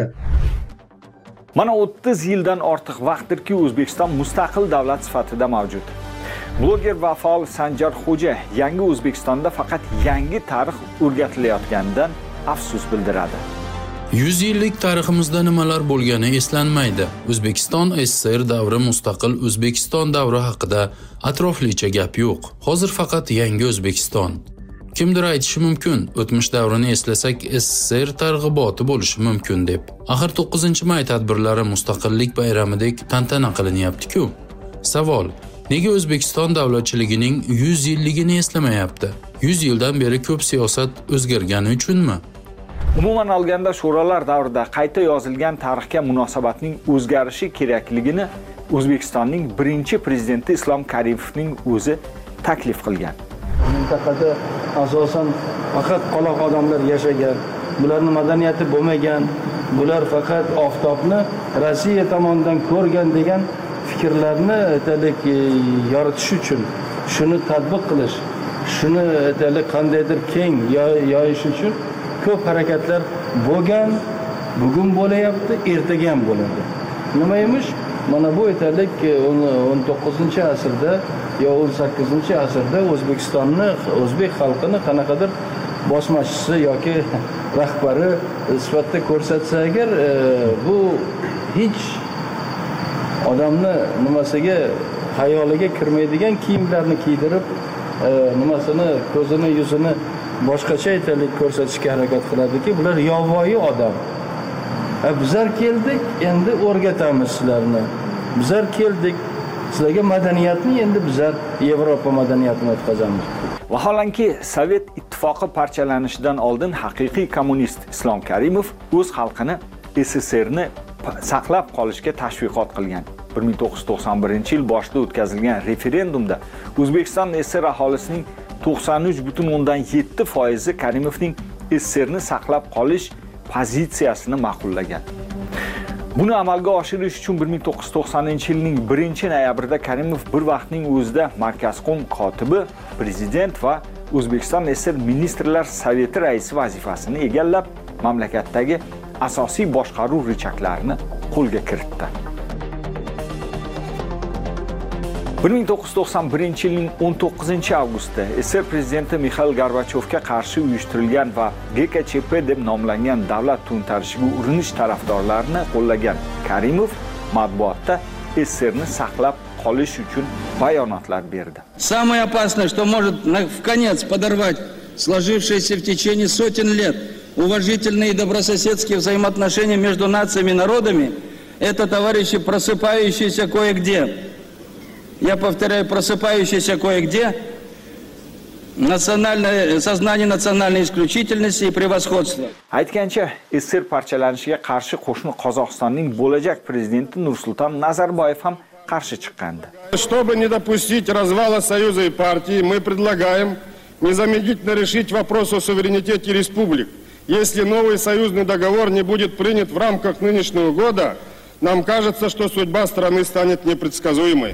Mana 30 yildan ortiq vaqtdirki O'zbekiston mustaqil davlat sifatida mavjud. Bloger va faol Sanjar Xo'ja yangi O'zbekistonda faqat yangi tarix o'rgatilayotganidan afsus bildiradi. 100 yillik tariximizda nimalar bo'lgani eslanmaydi. O'zbekiston SSR davri, mustaqil O'zbekiston davri haqida atroflicha gap yo'q. Hozir faqat yangi O'zbekiston. Kimdir aytishi mumkin, o'tmish davrini eslasak SSR targ'iboti bo'lishi mumkin deb. Axir 9-may tadbirlari mustaqillik bayramidek tantana qilinyapti-ku. Savol: nega O'zbekiston davlatchiligining 100 yilligini eslamayapti? 100 yildan beri ko'p siyosat o'zgargani uchunmi? Umuman olganda sho'rolar davrida qayta yozilgan tarixga munosabatning o'zgarishi kerakligini O'zbekistonning birinchi prezidenti Islom Karimovning o'zi taklif qilgan. Mintaqada asosan faqat qoloq odamlar yashagan, bularning madaniyati bo'lmagan, bular faqat oftobni Rossiya tomonidan ko'rgan degan fikrlarni aytaylik yoritish uchun, shuni tatbiq qilish, shuni aytaylik qandaydir keng yoyish uchun ko'p harakatlar bo'lgan, bugun bo'layapti, ertaga ham bo'ladi. Nima emish? Mana bu aytaylik 19-asrda yo 18-asrda O'zbekistonni, o'zbek xalqini qanaqadir bosmachisi yoki rahbari sifatida ko'rsatsa agar, bu hech odamni nimasiga, xayoliga kirmaydigan kiyimlarni kiydirib, nimasini, ko'zini, yuzini boshqacha aytaylik ko'rsatishga harakat qiladiki, bular yovvoyi odam. Bizlar keldik, endi o'rgatamiz sizlarni. Bizlar keldik, sizlarga madaniyatni endi bizlar Yevropa madaniyatini o'tkazamiz. Vaholanki Sovet ittifoqi parchalanishidan oldin haqiqiy kommunist Islom Karimov o'z xalqini SSRni saqlab qolishga tashviqot qilgan. 1991-yil boshida o'tkazilgan referendumda O'zbekiston SSR aholisining 93.7% Karimovning SSRni saqlab qolish pozitsiyasini ma'qullagan. Buni amalga oshirish uchun 1990-yilning 1-noyabrida Karimov bir vaqtning o'zida Markazqo'm kotibi, prezident va O'zbekiston SSR ministrlar soveti raisi vazifasini egallab, mamlakatdagi asosiy boshqaruv richaklarini qo'lga kiritdi. 1991-yilning 19-avgustida SSR prezidenti Mixail Gorbachyovga qarshi uyushtirilgan va GKChP deb nomlangan davlat to'ntarishiga urinish tarafdorlarini qo'llagan Karimov matbuotda SSRni saqlab qolish uchun bayonotlar berdi. Самое опасное, что может в конец подорвать сложившиеся в течение сотен лет уважительные и добрососедские взаимоотношения между нациями и народами, это, товарищи, просыпающиеся кое-где. Я повторяю, просыпающийся кое-где сознание национальной исключительности и превосходства. Aytgancha, SSR parchalanishiga qarshi qo'shni Qozog'istonning bo'lajak prezidenti Nursulton Nazarboyev ham qarshi chiqqandi. Чтобы не допустить развала Союза и партии, мы предлагаем незамедлительно решить вопрос о суверенитете республик. Если новый союзный договор не будет принят в рамках нынешнего года, нам кажется, что судьба страны станет непредсказуемой.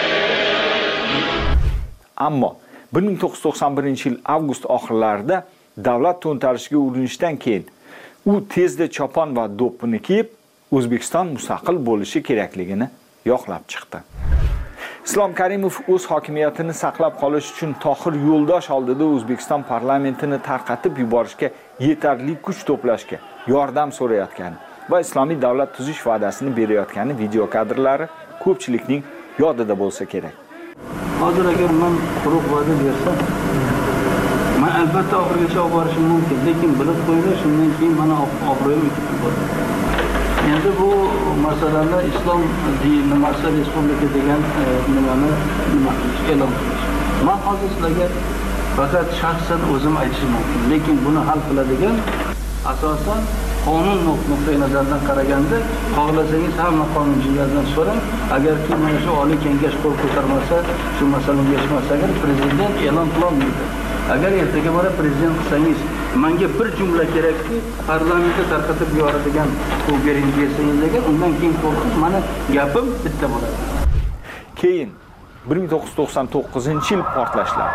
Ammo 1991-yil avgust oxirlarida davlat to'ntarishiga urinishdan keyin u tezda chopon va do'ppini kiyib O'zbekiston mustaqil bo'lishi kerakligini yoqlab chiqdi. Islom Karimov o'z hokimiyatini saqlab qolish uchun Tohir Yo'ldosh oldida O'zbekiston parlamentini tarqatib yuborishga yetarli kuch to'plashga yordam so'rayotgani va islomiy davlat tuzish va'dasini berayotgani video kadrlari ko'pchilikning yodida bo'lsa kerak. Hozir agar men quruq va'da bersam, men albatta oxirigacha olib borishim mumkin, lekin bilib qo'yinglar, shundan keyin mana obro'yim ketib qoladi. Endi bu masalalar islom dini masala respublika degan nima e'lon qilish. Men hozir sizlarga faqat shaxsan o'zim aytishim mumkin, lekin buni hal qiladigan asosan qonun nuqtai nazaridan qaraganda, xohlasangiz hamma qonunchilardan so'rang, agarki mana shu oliy kengash qo'l ko'tarmasa, shu masalani yechmasa, agar prezident e'lon qilolmaydi. Agar ertaga bora prezident qilsangiz, menga bir jumla kerakki, parlamentda tarqatib yuboradigan bu bering desangiz agar, undan keyin qo'rqib, mana gapim bitta bo'ladi. Keyin 1999-yil portlashlar.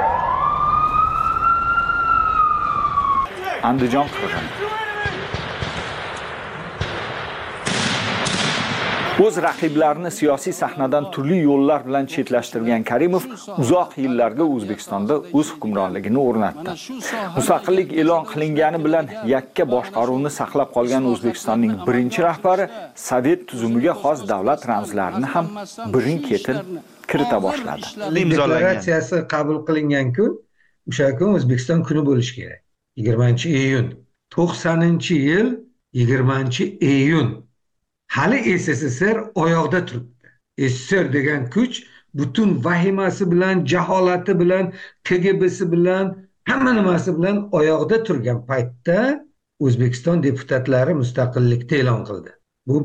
Andijon qirg'ini. O'z raqiblarini siyosiy sahnadan turli yo'llar bilan chetlashtirgan Karimov uzoq yillarga O'zbekistonda o'z hukmronligini o'rnatdi. Mustaqillik e'lon qilingani bilan yakka boshqaruvni saqlab qolgan O'zbekistonning birinchi rahbari Sovet tuzumiga xos davlat ramzlarini ham birin-ketin kirita boshladi. Deklaratsiyasi qabul qilingan kun, o'sha kun O'zbekiston kuni bo'lishi kerak. 20-iyun. 90-yil 20-iyun. Hali SSSR oyoqda turibdi. SSSR degan kuch butun vahimasi bilan, jaholati bilan, KGB'si bilan, hamma nimasi bilan oyoqda turgan paytda O'zbekiston deputatlari mustaqillikni e'lon qildi. Bu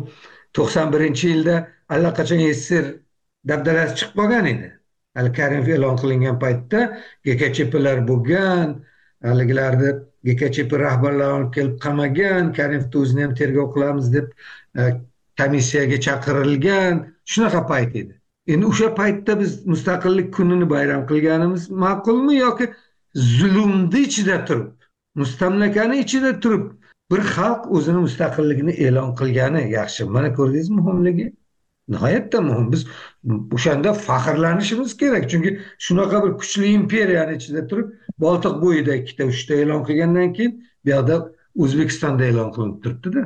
91-yilda allaqachon SSSR dabdalasi chiqib qolgan edi. Al-Karimov e'lon qilingan paytda GKChPlar bo'lgan, haligilarni GKChP rahbarlarini kelib qamagan, Karimovni o'zini ham tergov qilamiz deb komissiyaga chaqirilgan, shunaqa payt edi. Endi o'sha paytda biz mustaqillik kunini bayram qilganimiz ma'qulmi yoki zulmni ichida turib, mustamlakani ichida turib bir xalq o'zini mustaqilligini e'lon qilgani yaxshi? Mana ko'rdingizmi muhimligi? Nihoyatda muhim. Biz o'shanda faxrlanishimiz kerak, chunki shunaqa bir kuchli imperiyani ichida turib, Boltiq bo'yida 2-3ta e'lon qilgandan keyin bu yoqda O'zbekistonda e'lon qilinib turibdi-da.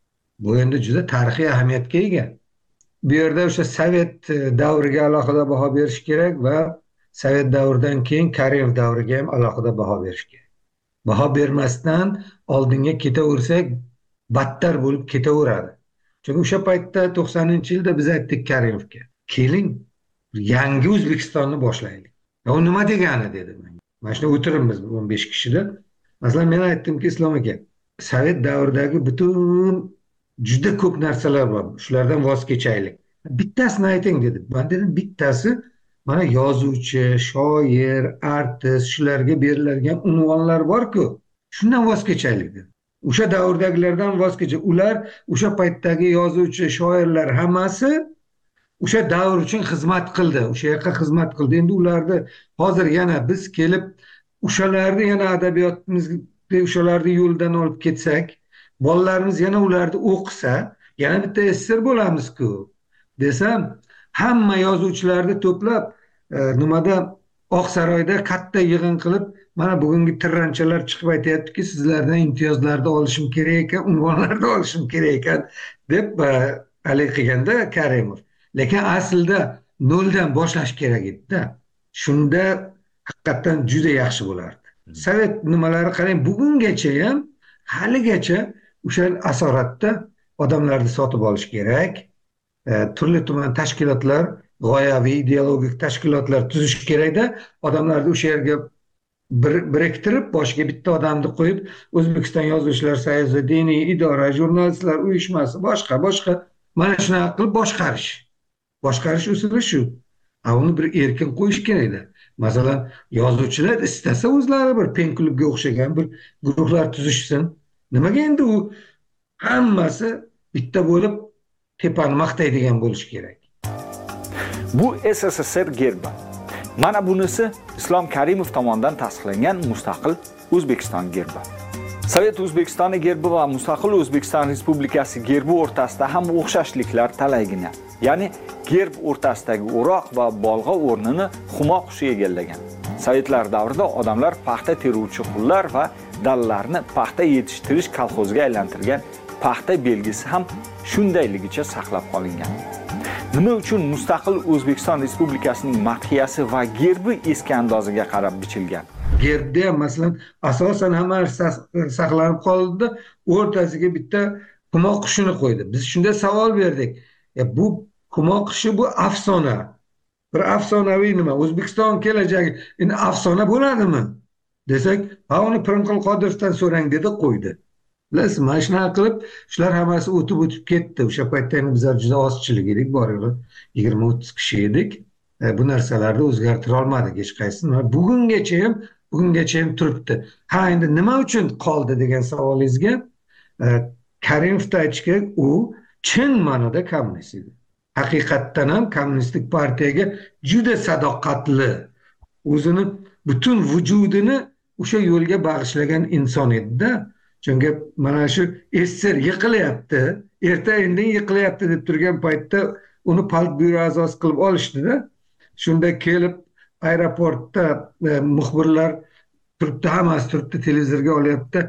Bu endi juda tarixiy ahamiyatga ega. Bu yerda o'sha Sovet davriga alohida baho berish kerak va Sovet davridan keyin Karimov davriga ham alohida baho berish kerak. Baho bermasdan oldinga ketaversak, battar bo'lib ketaveradi. Chunki o'sha paytda 90-yilda biz aytdik Karimovga, keling, yangi O'zbekistonni boshlaylik. U nima degani dedi menga. Mana shunda o'tiribmiz 15 kishida. Masalan, men aytdimki, Islom aka, Sovet davridagi butun juda ko'p narsalar bor. Shulardan voz kechaylik. Bittasini ayting dedi. Men dedim, bittasi mana yozuvchi, shoir, artist, shularga beriladigan unvonlar bor-ku, shundan voz kechaylik dedi. O'sha davrdagilardan voz kechib, ular o'sha paytdagi yozuvchi, shoirlar hammasi o'sha davr uchun xizmat qildi, o'sha yerga xizmat qildi. Endi ularni hozir yana biz kelib o'shalarni yana adabiyotimizga o'shalarni yo'ldan olib ketsak, bolalarimiz yana ularni o'qisa, yana bitta SSR bo'lamiz-ku desam, hamma yozuvchilarni to'plab nimada Oqsaroyda katta yig'in qilib, mana bugungi tirranchalar chiqib aytayaptiki, sizlardan imtiyozlarni olishim kerak ekan, unvonlarni olishim kerak ekan deb hali qilganda Karimov. Lekin aslida noldan boshlash kerak edi-da. Shunda haqiqatan juda yaxshi bo'lardi. Sovet nimalari qarang, bugungacha ham haligacha o'sha asoratda odamlarni sotib olish kerak. Turli tuman tashkilotlar, g'oyaviy ideologik tashkilotlar tuzish kerakda, odamlarni o'sha yerga biriktirib, boshiga bitta odamni qo'yib, O'zbekiston Yozuvchilar soyuzi, diniy idora, jurnalistlar uyushmasi, boshqa mana shunaqa qilib boshqarish usuli shu. Uni bir erkin qo'yish kerakda. Masalan, yozuvchilar istasa o'zlari bir pen klubga o'xshagan bir guruhlar tuzishsin. Nimaga endi u hammasi bitta bo'lib tepani maqtaydigan bo'lishi kerak? Bu SSSR gerbi. Mana bunisi Islom Karimov tomonidan tasdiqlangan mustaqil O'zbekiston gerbi. Sovet O'zbekistoni gerbi va mustaqil O'zbekiston Respublikasi gerbi o'rtasida ham o'xshashliklar talaygina. Ya'ni gerb o'rtasidagi o'roq va bolg'a o'rnini humo qushi egallagan. Sovetlar davrida odamlar paxta teruvchi qullar va dallarni paxta yetishtirish kolxoziga aylantirgan paxta belgisi ham shundayligicha saqlab qolingan. Nima uchun mustaqil O'zbekiston Respublikasining madhiyasi va gerbi eski andozaga qarab bichilgan? Gerbda ham masalan asosan hamma saqlanib qoldi, o'rtasiga bitta humo qushini qo'ydi. Biz shunda savol berdik. Bu humo qushi bu afsona. Bir afsonaviy nima? O'zbekiston kelajagi endi afsona bo'ladimi? Desak, ha uni Pirimqul Qodirovdan so'rang dedi, qo'ydi. Bilasizmi, mana shunaqa qilib, shular hammasi o'tib ketdi. O'sha paytda bizlar juda ozchilik edik, bor-yo'g'i 20-30 kishi edik. Bu narsalarni o'zgartira olmadik hech qaysini. Bugungacha ham turibdi. Ha, endi nima uchun qoldi degan savolingizga Karimovda aytish kerak, u chin ma'noda kommunist edi. Haqiqatdan ham kommunistik partiyaga juda sadoqatli, o'zini butun vujudini o'sha yo'lga bag'ishlagan inson edi-da. Chunki mana shu SSR yiqilyapti, erta indin yiqilyapti deb turgan paytda uni politbyuro a'zosi qilib olishdi-da. Shunda kelib aeroportda muxbirlar turibdi, hammasi turibdi, televizorga olyapti.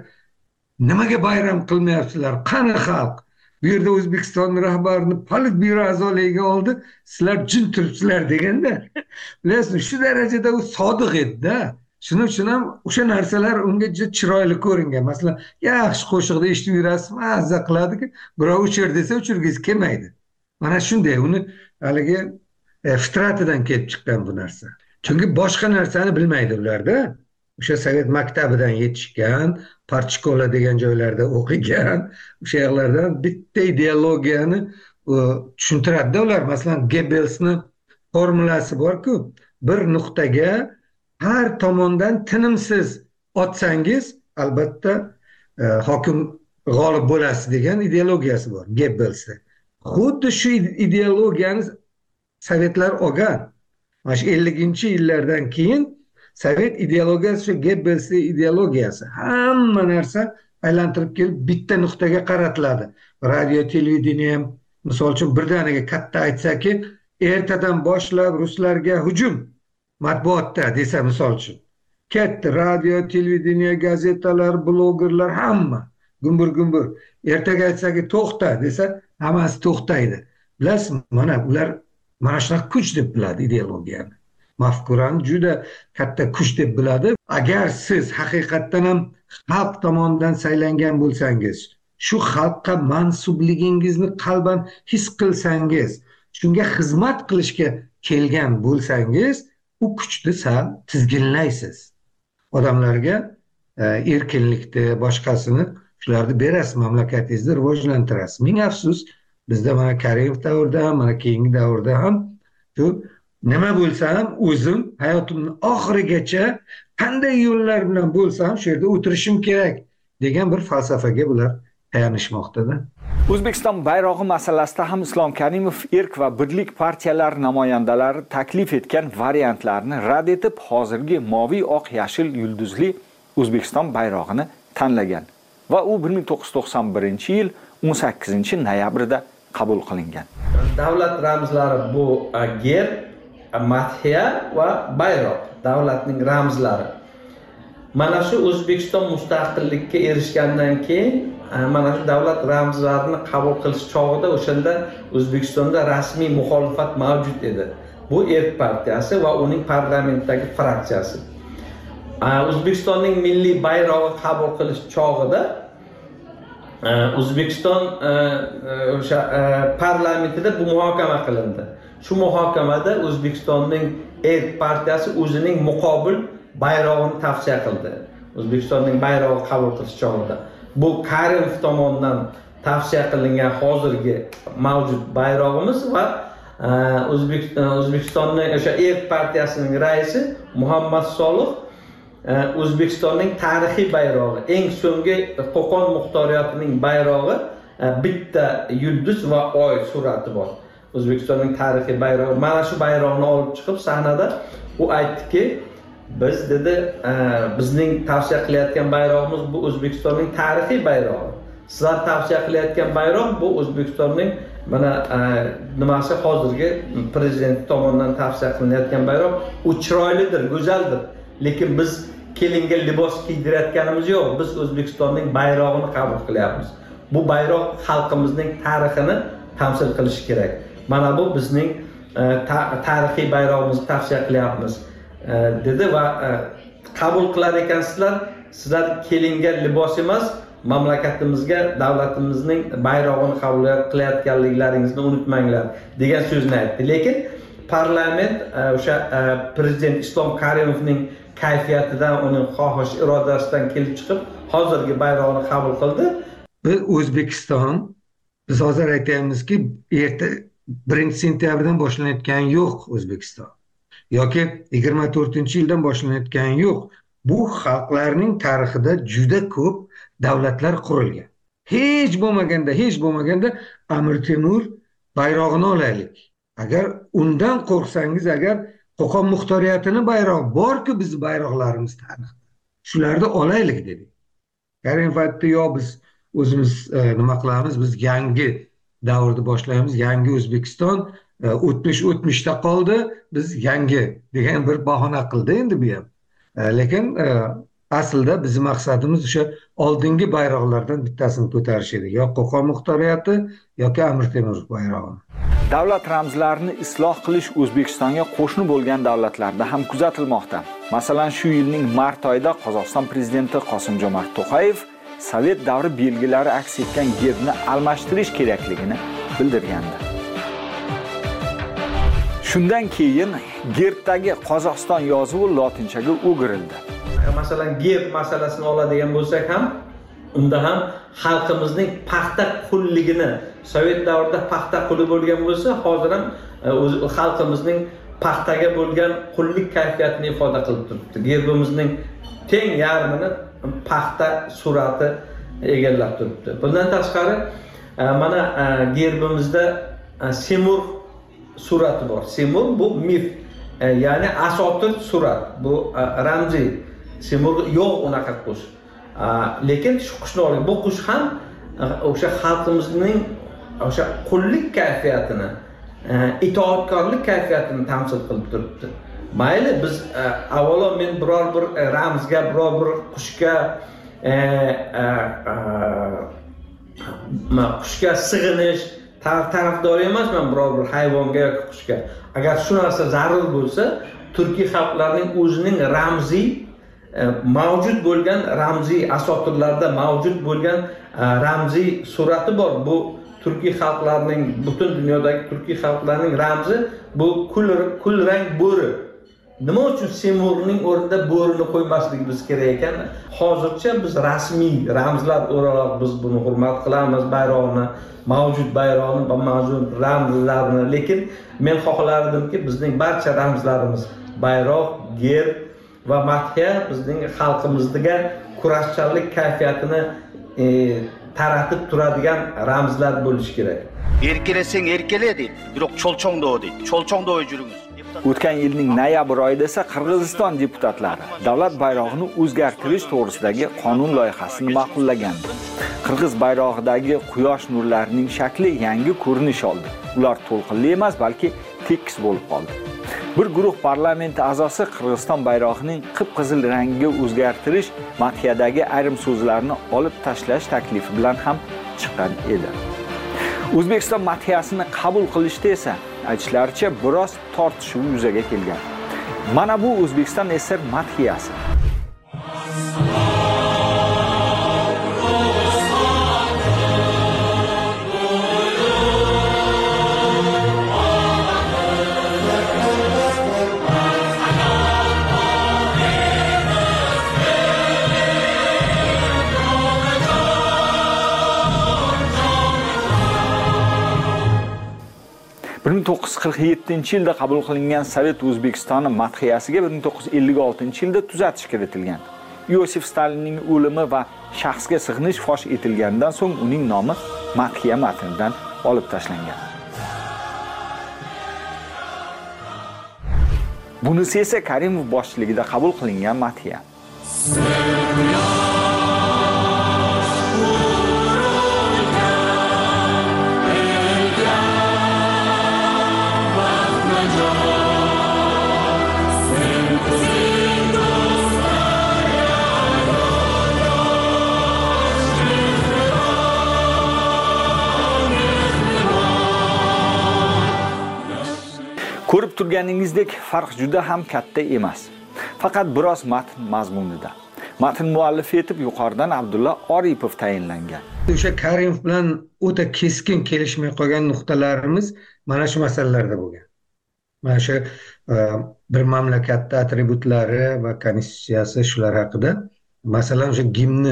Nimaga bayram qilmayapsizlar? Qani xalq? Bu yerda O'zbekiston rahbarini politbyuro a'zoligiga oldi, sizlar jin turibsizlar deganda. Bilasizmi, shu darajada u sodiq edi-da. Shuning uchun ham o'sha narsalar unga juda chiroyli ko'ringan. Masalan, yaxshi qo'shiqda eshitib yurasiz, mazza qiladi-ki, birov o'chir desa o'chirgingiz kelmaydi. Mana shunday, uni haligi fitratidan kelib chiqqan bu narsa. Chunki boshqa narsani bilmaydi ularda. O'sha Sovet maktabidan yetishgan, Parchkola degan joylarda o'qigan, o'sha yerlardan bitta ideologiyani tushuntiradi ular. Masalan, Goebbelsning formulasi bor-ku, bir nuqtaga har tomondan tinimsiz otsangiz, albatta hokim g'olib bo'lasiz degan ideologiyasi bor Goebbelsda. Xuddi shu ideologiyani Sovetlar olgan. Mana shu 50-yillardan keyin Sovet ideologiyasi shu Goebbelsning ideologiyasi. Hamma narsa aylantirib kelib bitta nuqtaga qaratiladi. Radio, televideniya ham misol uchun birdaniga katta aytsaki, ertadan boshlab ruslarga hujum matbuotda desa misol uchun. Katta radio, televideniya, gazetalar, blogerlar hamma gumbur. Ertaga aytsaki to'xta desa, hammasi to'xtaydi. Bilasizmi, mana ular mana shunaqa kuch deb biladi ideologiyani. Mafkurani juda katta kuch deb biladi. Agar siz haqiqatdan ham xalq tomonidan saylangan bo'lsangiz, shu xalqqa mansubligingizni qalban his qilsangiz, shunga xizmat qilishga kelgan bo'lsangiz, u kuchni sal tizginlaysiz. Odamlarga erkinlikni, boshqasini shularni berasiz, mamlakatingizni rivojlantirasiz. Ming afsus, bizda mana Karimov davrida ham, mana keyingi davrda ham shu nima bo'lsa ham o'zim hayotimning oxirigacha qanday yo'llar bilan bo'lsa ham shu yerda o'tirishim kerak degan bir falsafaga bular tayanishmoqda-da. O'zbekiston bayrog'i masalasida ham Islom Karimov Erk va Birlik partiyalari namoyandalari taklif etgan variantlarni rad etib, hozirgi moviy, oq, yashil yulduzli O'zbekiston bayrog'ini tanlagan va u 1991-yil 18-noyabrida qabul qilingan. Davlat ramzlari bu gerb, madhiya va bayroq, davlatning ramzlari. Mana shu O'zbekiston mustaqillikka erishgandan keyin mana shu davlat ramzlarini qabul qilish chog'ida o'shanda O'zbekistonda rasmiy muxolifat mavjud edi. Bu Erk partiyasi va uning parlamentdagi fraksiyasi. O'zbekistonning milliy bayrog'i qabul qilish chog'ida O'zbekiston o'sha parlamentida bu muhokama qilindi. Shu muhokamada O'zbekistonning Erk partiyasi o'zining muqobil bayrog'ini tavsiya qildi. O'zbekistonning bayrog'i qabul qilish chog'ida bu Karimov tomonidan tavsiya qilingan hozirgi mavjud bayrog'imiz va O'zbekistonning o'sha Erk partiyasining raisi Muhammad Solih O'zbekistonning tarixiy bayrog'i, eng so'nggi Qo'qon muxtoriyotining bayrog'i, bitta yulduz va oy surati bor. O'zbekistonning tarixiy bayrog'i. Mana shu bayroqni olib chiqib sahnada u aytdiki, biz dedi bizning tavsiya qilayotgan bayrog'imiz bu O'zbekistonning tarixiy bayrog'i. Sizlar tavsiya qilayotgan bayroq bu O'zbekistonning mana nimasi hozirgi prezident tomonidan tavsiya qilinayotgan bayroq. U chiroylidir, go'zaldir. Lekin biz kelinga libos kiydirayotganimiz yo'q. Biz O'zbekistonning bayrog'ini qabul qilyapmiz. Bu bayroq xalqimizning tarixini tamsil qilishi kerak. Mana bu bizning tarixiy bayrog'imizni tavsiya qilyapmiz dedi va qabul qilar ekansizlar. Sizlar kelinga libos emas, mamlakatimizga, davlatimizning bayrog'ini qabul qilayotganliklaringizni unutmanglar degan so'zni aytdi. Lekin parlament o'sha prezident Islom Karimovning kayfiyatidan, uning xohish irodasidan kelib chiqib, hozirgi bayroqni qabul qildi. Biz O'zbekiston, biz hozir aytamizki, 1-sentyabrdan boshlanayotgan yo'q O'zbekiston. Yoki 24-yildan boshlanayotgan yo'q. Bu xalqlarning tarixida juda ko'p davlatlar qurilgan. Hech bo'lmaganda Amir Temur bayrog'ini olaylik. Agar undan qo'rqsangiz, agar Qo'qon muxtoriyatining bayrog'i bor-ku, bizning bayroqlarimiz tarixda. Shularni olaylik dedik. Karim paytda yo biz o'zimiz nima qilamiz? Biz yangi davrni boshlaymiz. Yangi O'zbekiston o'tmishda qoldi. Biz yangi degan bir bahona qildi endi bu ham. Lekin aslida bizning maqsadimiz o'sha oldingi bayroqlardan bittasini ko'tarish edi. Yo Qo'qon muxtoriyati yoki Amir Temur bayrog'i. Davlat ramzlarini isloh qilish O'zbekistonga qo'shni bo'lgan davlatlarda ham kuzatilmoqda. Masalan, shu yilning mart oyida Qozog'iston prezidenti Qosim-Jomart To'qayev Sovet davri belgilari aks etgan gerbni almashtirish kerakligini bildirgandi. Shundan keyin gerbdagi Qozog'iston yozuvi lotinchaga o'girildi. Masalan, gerb masalasini oladigan bo'lsak ham, unda ham xalqimizning paxta qulligini, Sovet davrida paxta quli bo'lgan bo'lsa, hozir ham xalqimizning paxtaga bo'lgan qullik kayfiyatini ifoda qilib turibdi. Gerbimizning teng yarmini paxta surati egallab turibdi. Bundan tashqari mana gerbimizda Semur surati bor. Semur bu mif, ya'ni asotir surat, bu ramziy. Semur yo'q unaqa qush. Lekin shu qushni oling, bu qush ham o'sha xalqimizning o'sha qullik kayfiyatini, itoatkorlik kayfiyatini tamsil qilib turibdi. Mayli biz avvalo men biror bir ramzga, biror bir qushga sig'inish tarafdori emasman, biror bir hayvonga yoki qushga. Agar shu narsa zarur bo'lsa, turkiy xalqlarning o'zining ramziy mavjud bo'lgan ramziy asotirlarda mavjud bo'lgan ramziy surati bor. Bu turkiy xalqlarning, butun dunyodagi turkiy xalqlarning ramzi bu kul rang bo'ri. Nima uchun Semurning o'rnida bo'rini qo'ymasligimiz kerak ekan? Hozircha biz rasmiy ramzlar o'laroq biz buni hurmat qilamiz, bayroqni, mavjud bayroqni va mavjud ramzlarni. Lekin men xohlardimki, bizning barcha ramzlarimiz, bayroq, gerb va madhiya bizning xalqimizga kurashchanlik kayfiyatini taratib turadigan ramzlar bo'lishi kerak. Erkelesang erkele deydi, biroq cho'lchongdo deydi. Cho'lchongdo yurungiz. O'tgan yilning noyabr oyida esa Qirg'iziston deputatlari davlat bayrog'ini o'zgartirish to'g'risidagi qonun loyihasini ma'qullagandi. Qirg'iz bayrog'idagi quyosh nurlarining shakli yangi ko'rinish oldi. Ular to'lqinli emas, balki tekis bo'lib qoldi. Bir guruh parlament a'zosi Qirg'iziston bayrog'ining qip-qizil rangiga o'zgartirish, madhiyadagi ayrim so'zlarni olib tashlash taklifi bilan ham chiqqan edi. O'zbekiston madhiyasini qabul qilishda esa aytishlaricha biroz tortishuv yuzaga kelgan. Mana bu O'zbekiston SSR madhiyasi. ...1947-yilda qabul qilingan Sovet O'zbekistoni madhiyasiga 1956-yilda tuzatish kiritilgan. Iosif Stalinning o'limi va shaxsga sig'inish fosh etilganidan so'ng uning nomi madhiya matnidan olib tashlangan. Bunisi esa Karimov boshchiligida qabul qilingan madhiya. Ko'rib turganingizdek, farq juda ham katta emas. Faqat biroz matn mazmunida. Matn muallifi etib yuqoridan Abdulla Oripov tayinlangan. O'sha Karimov bilan o'ta keskin kelishmay qolgan nuqtalarimiz mana shu masalalarda bo'lgan. Mana shu bir mamlakatda atributlari va konstitutsiyasi shular haqida, masalan, o'sha gimni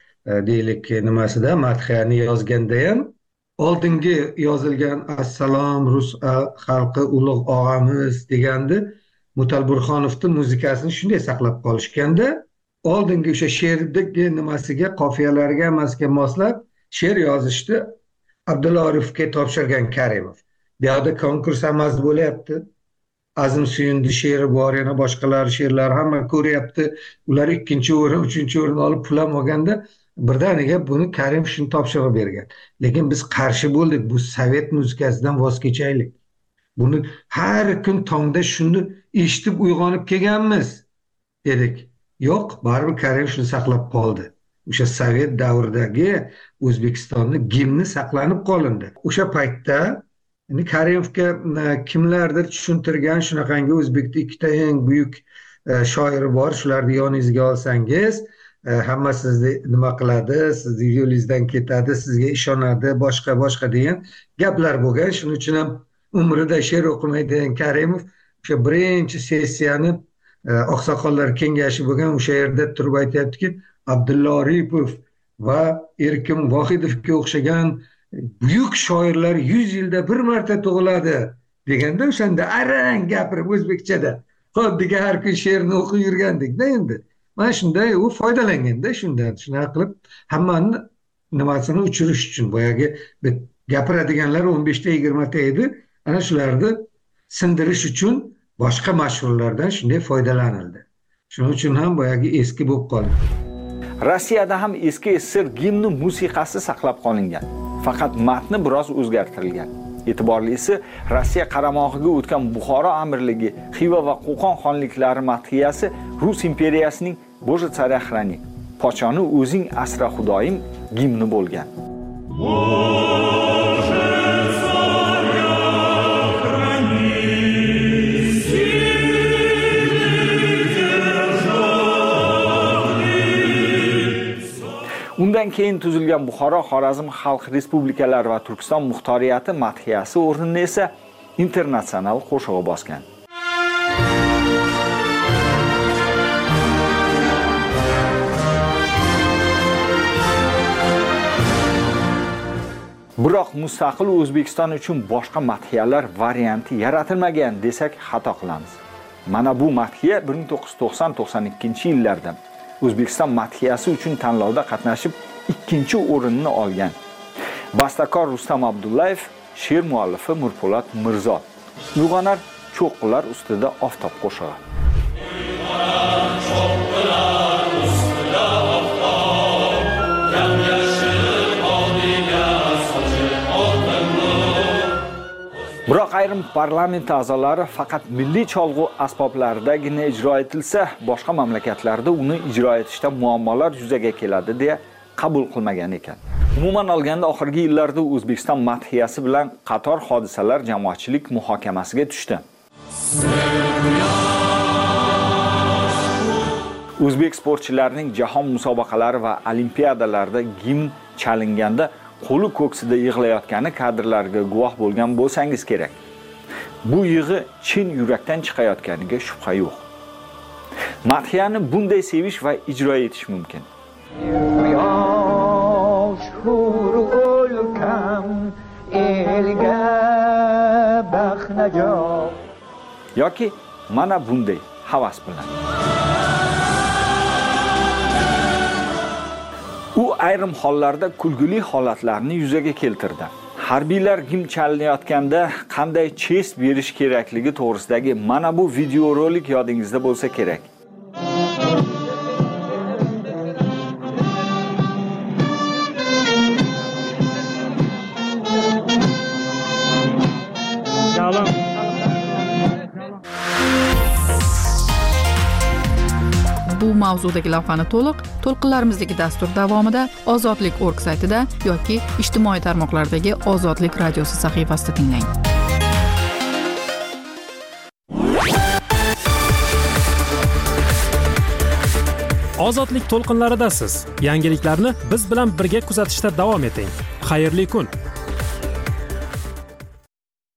deylik nimasida madhiyani yozganda ham oldingi yozilgan assalom rus xalqi ulug' og'amiz degandi, Mutal Burxonovning muzikasini shunday saqlab qolishganda, oldingi o'sha she'rdagi nimasiga, qofiyalariga, hammasiga moslab she'r yozishni Abdulla Oripovga topshirgan Karimov. Bu yerda konkurs amas bo'lyapti. Azim Suyundi she'ri bor, yana boshqalar she'rlar hamma ko'ryapti. Ular 2-o'rin, 3-o'rin olib pul ham olganda birdaniga buni Karimov shuni topshirib bergan. Lekin biz qarshi bo'ldik. Bu sovet muzikasidan voz kechaylik. Buni har kun tongda shuni eshitib uyg'onib kelganmiz dedik. Yo'q, baribir Karimov shuni saqlab qoldi. O'sha sovet davridagi O'zbekistonning gimni saqlanib qolindi. O'sha paytda Karimovga kimlardir tushuntirgan, shunaqangi O'zbekda ikkita eng buyuk shoiri bor, shularni yoningizga olsangiz, hamma sizni nima qiladi, sizni yo'lingizdan ketadi, sizga ishonadi, boshqa degan gaplar bo'lgan. Shuning uchun ham umrida she'r o'qimaydigan Karimov o'sha birinchi sessiyani oqsoqollar kengashi bo'lgan o'sha yerda turib aytayaptiki, Abdulla Oripov va Erkin Vohidovga o'xshagan buyuk shoirlar 100 yilda bir marta tug'iladi deganda, o'shanda arang gapirib o'zbekchada xoddiga har kun she'rni o'qib yurgandek-da endi. Mana shunday u foydalanganda shundan shunaqa qilib hammani nimasini uchirish uchun boyagi gapiradiganlar 15 ta 20 ta edi. Ana shularni sindirish uchun boshqa mashhurlardan shunday foydalanildi. Shuning uchun ham boyagi eski bo'lib qoldi. Rossiyada ham eski SSR gimni musiqasi saqlab qolingan. Faqat matni biroz o'zgartirilgan. E'tiborlisi, Rossiya qaramog'iga o'tgan Buxoro amirligi, Xiva va Qo'qon xonliklari madhiyasi Rus imperiyasining Boje tsarya xrani, pochoni o'zing asra xudoyim gimni bo'lgan. Undan keyin tuzilgan Buxoro, Xorazm Xalq Respublikalari va Turkiston muxtoriyati madhiyasi o'rnini esa internatsional qo'shig'i bosgan. Biroq mustaqil O'zbekiston uchun boshqa madhiyalar varianti yaratilmagan desak xato qilamiz. Mana bu madhiya 1990-92-yillarda O'zbekiston madhiyasi uchun tanlovda qatnashib 2-o'rinni olgan. Bastakor Rustam Abdullayev, she'r muallifi Mirpo'lat Mirzo. Uyg'onar cho'qqilar ustida oftob qo'shig'i. Biroq ayrim parlament a'zolari faqat milliy cholg'u asboblaridagina ijro etilsa, boshqa mamlakatlarda uni ijro etishda muammolar yuzaga keladi deya qabul qilmagan ekan. Umuman olganda oxirgi yillarda O'zbekiston madhiyasi bilan qator hodisalar jamoatchilik muhokamasiga tushdi. O'zbek sportchilarining jahon musobaqalari va olimpiadalarda gimn chalinganda qo'li ko'ksida yig'layotgani kadrlarga guvoh bo'lgan bo'lsangiz kerak. Bu yig'i chin yurakdan chiqayotganiga shubha yo'q. Madhiyani bunday sevish va ijro etish mumkin. Yoki mana bunday havas bilan. U ayrim hollarda kulgili holatlarni yuzaga keltirdi. Harbiylar gimn chalinayotganda qanday chest berish kerakligi to'g'risidagi mana bu videorolik yodingizda bo'lsa kerak. Bu mavzudagi lavhani to'lqinlarimizdagi dastur davomida Ozodlik.org saytida yoki ijtimoiy tarmoqlardagi Ozodlik radiosi sahifasida tinglang. Ozodlik to'lqinlaridasiz. Yangiliklarni biz bilan birga kuzatishda davom eting. Xayrli kun.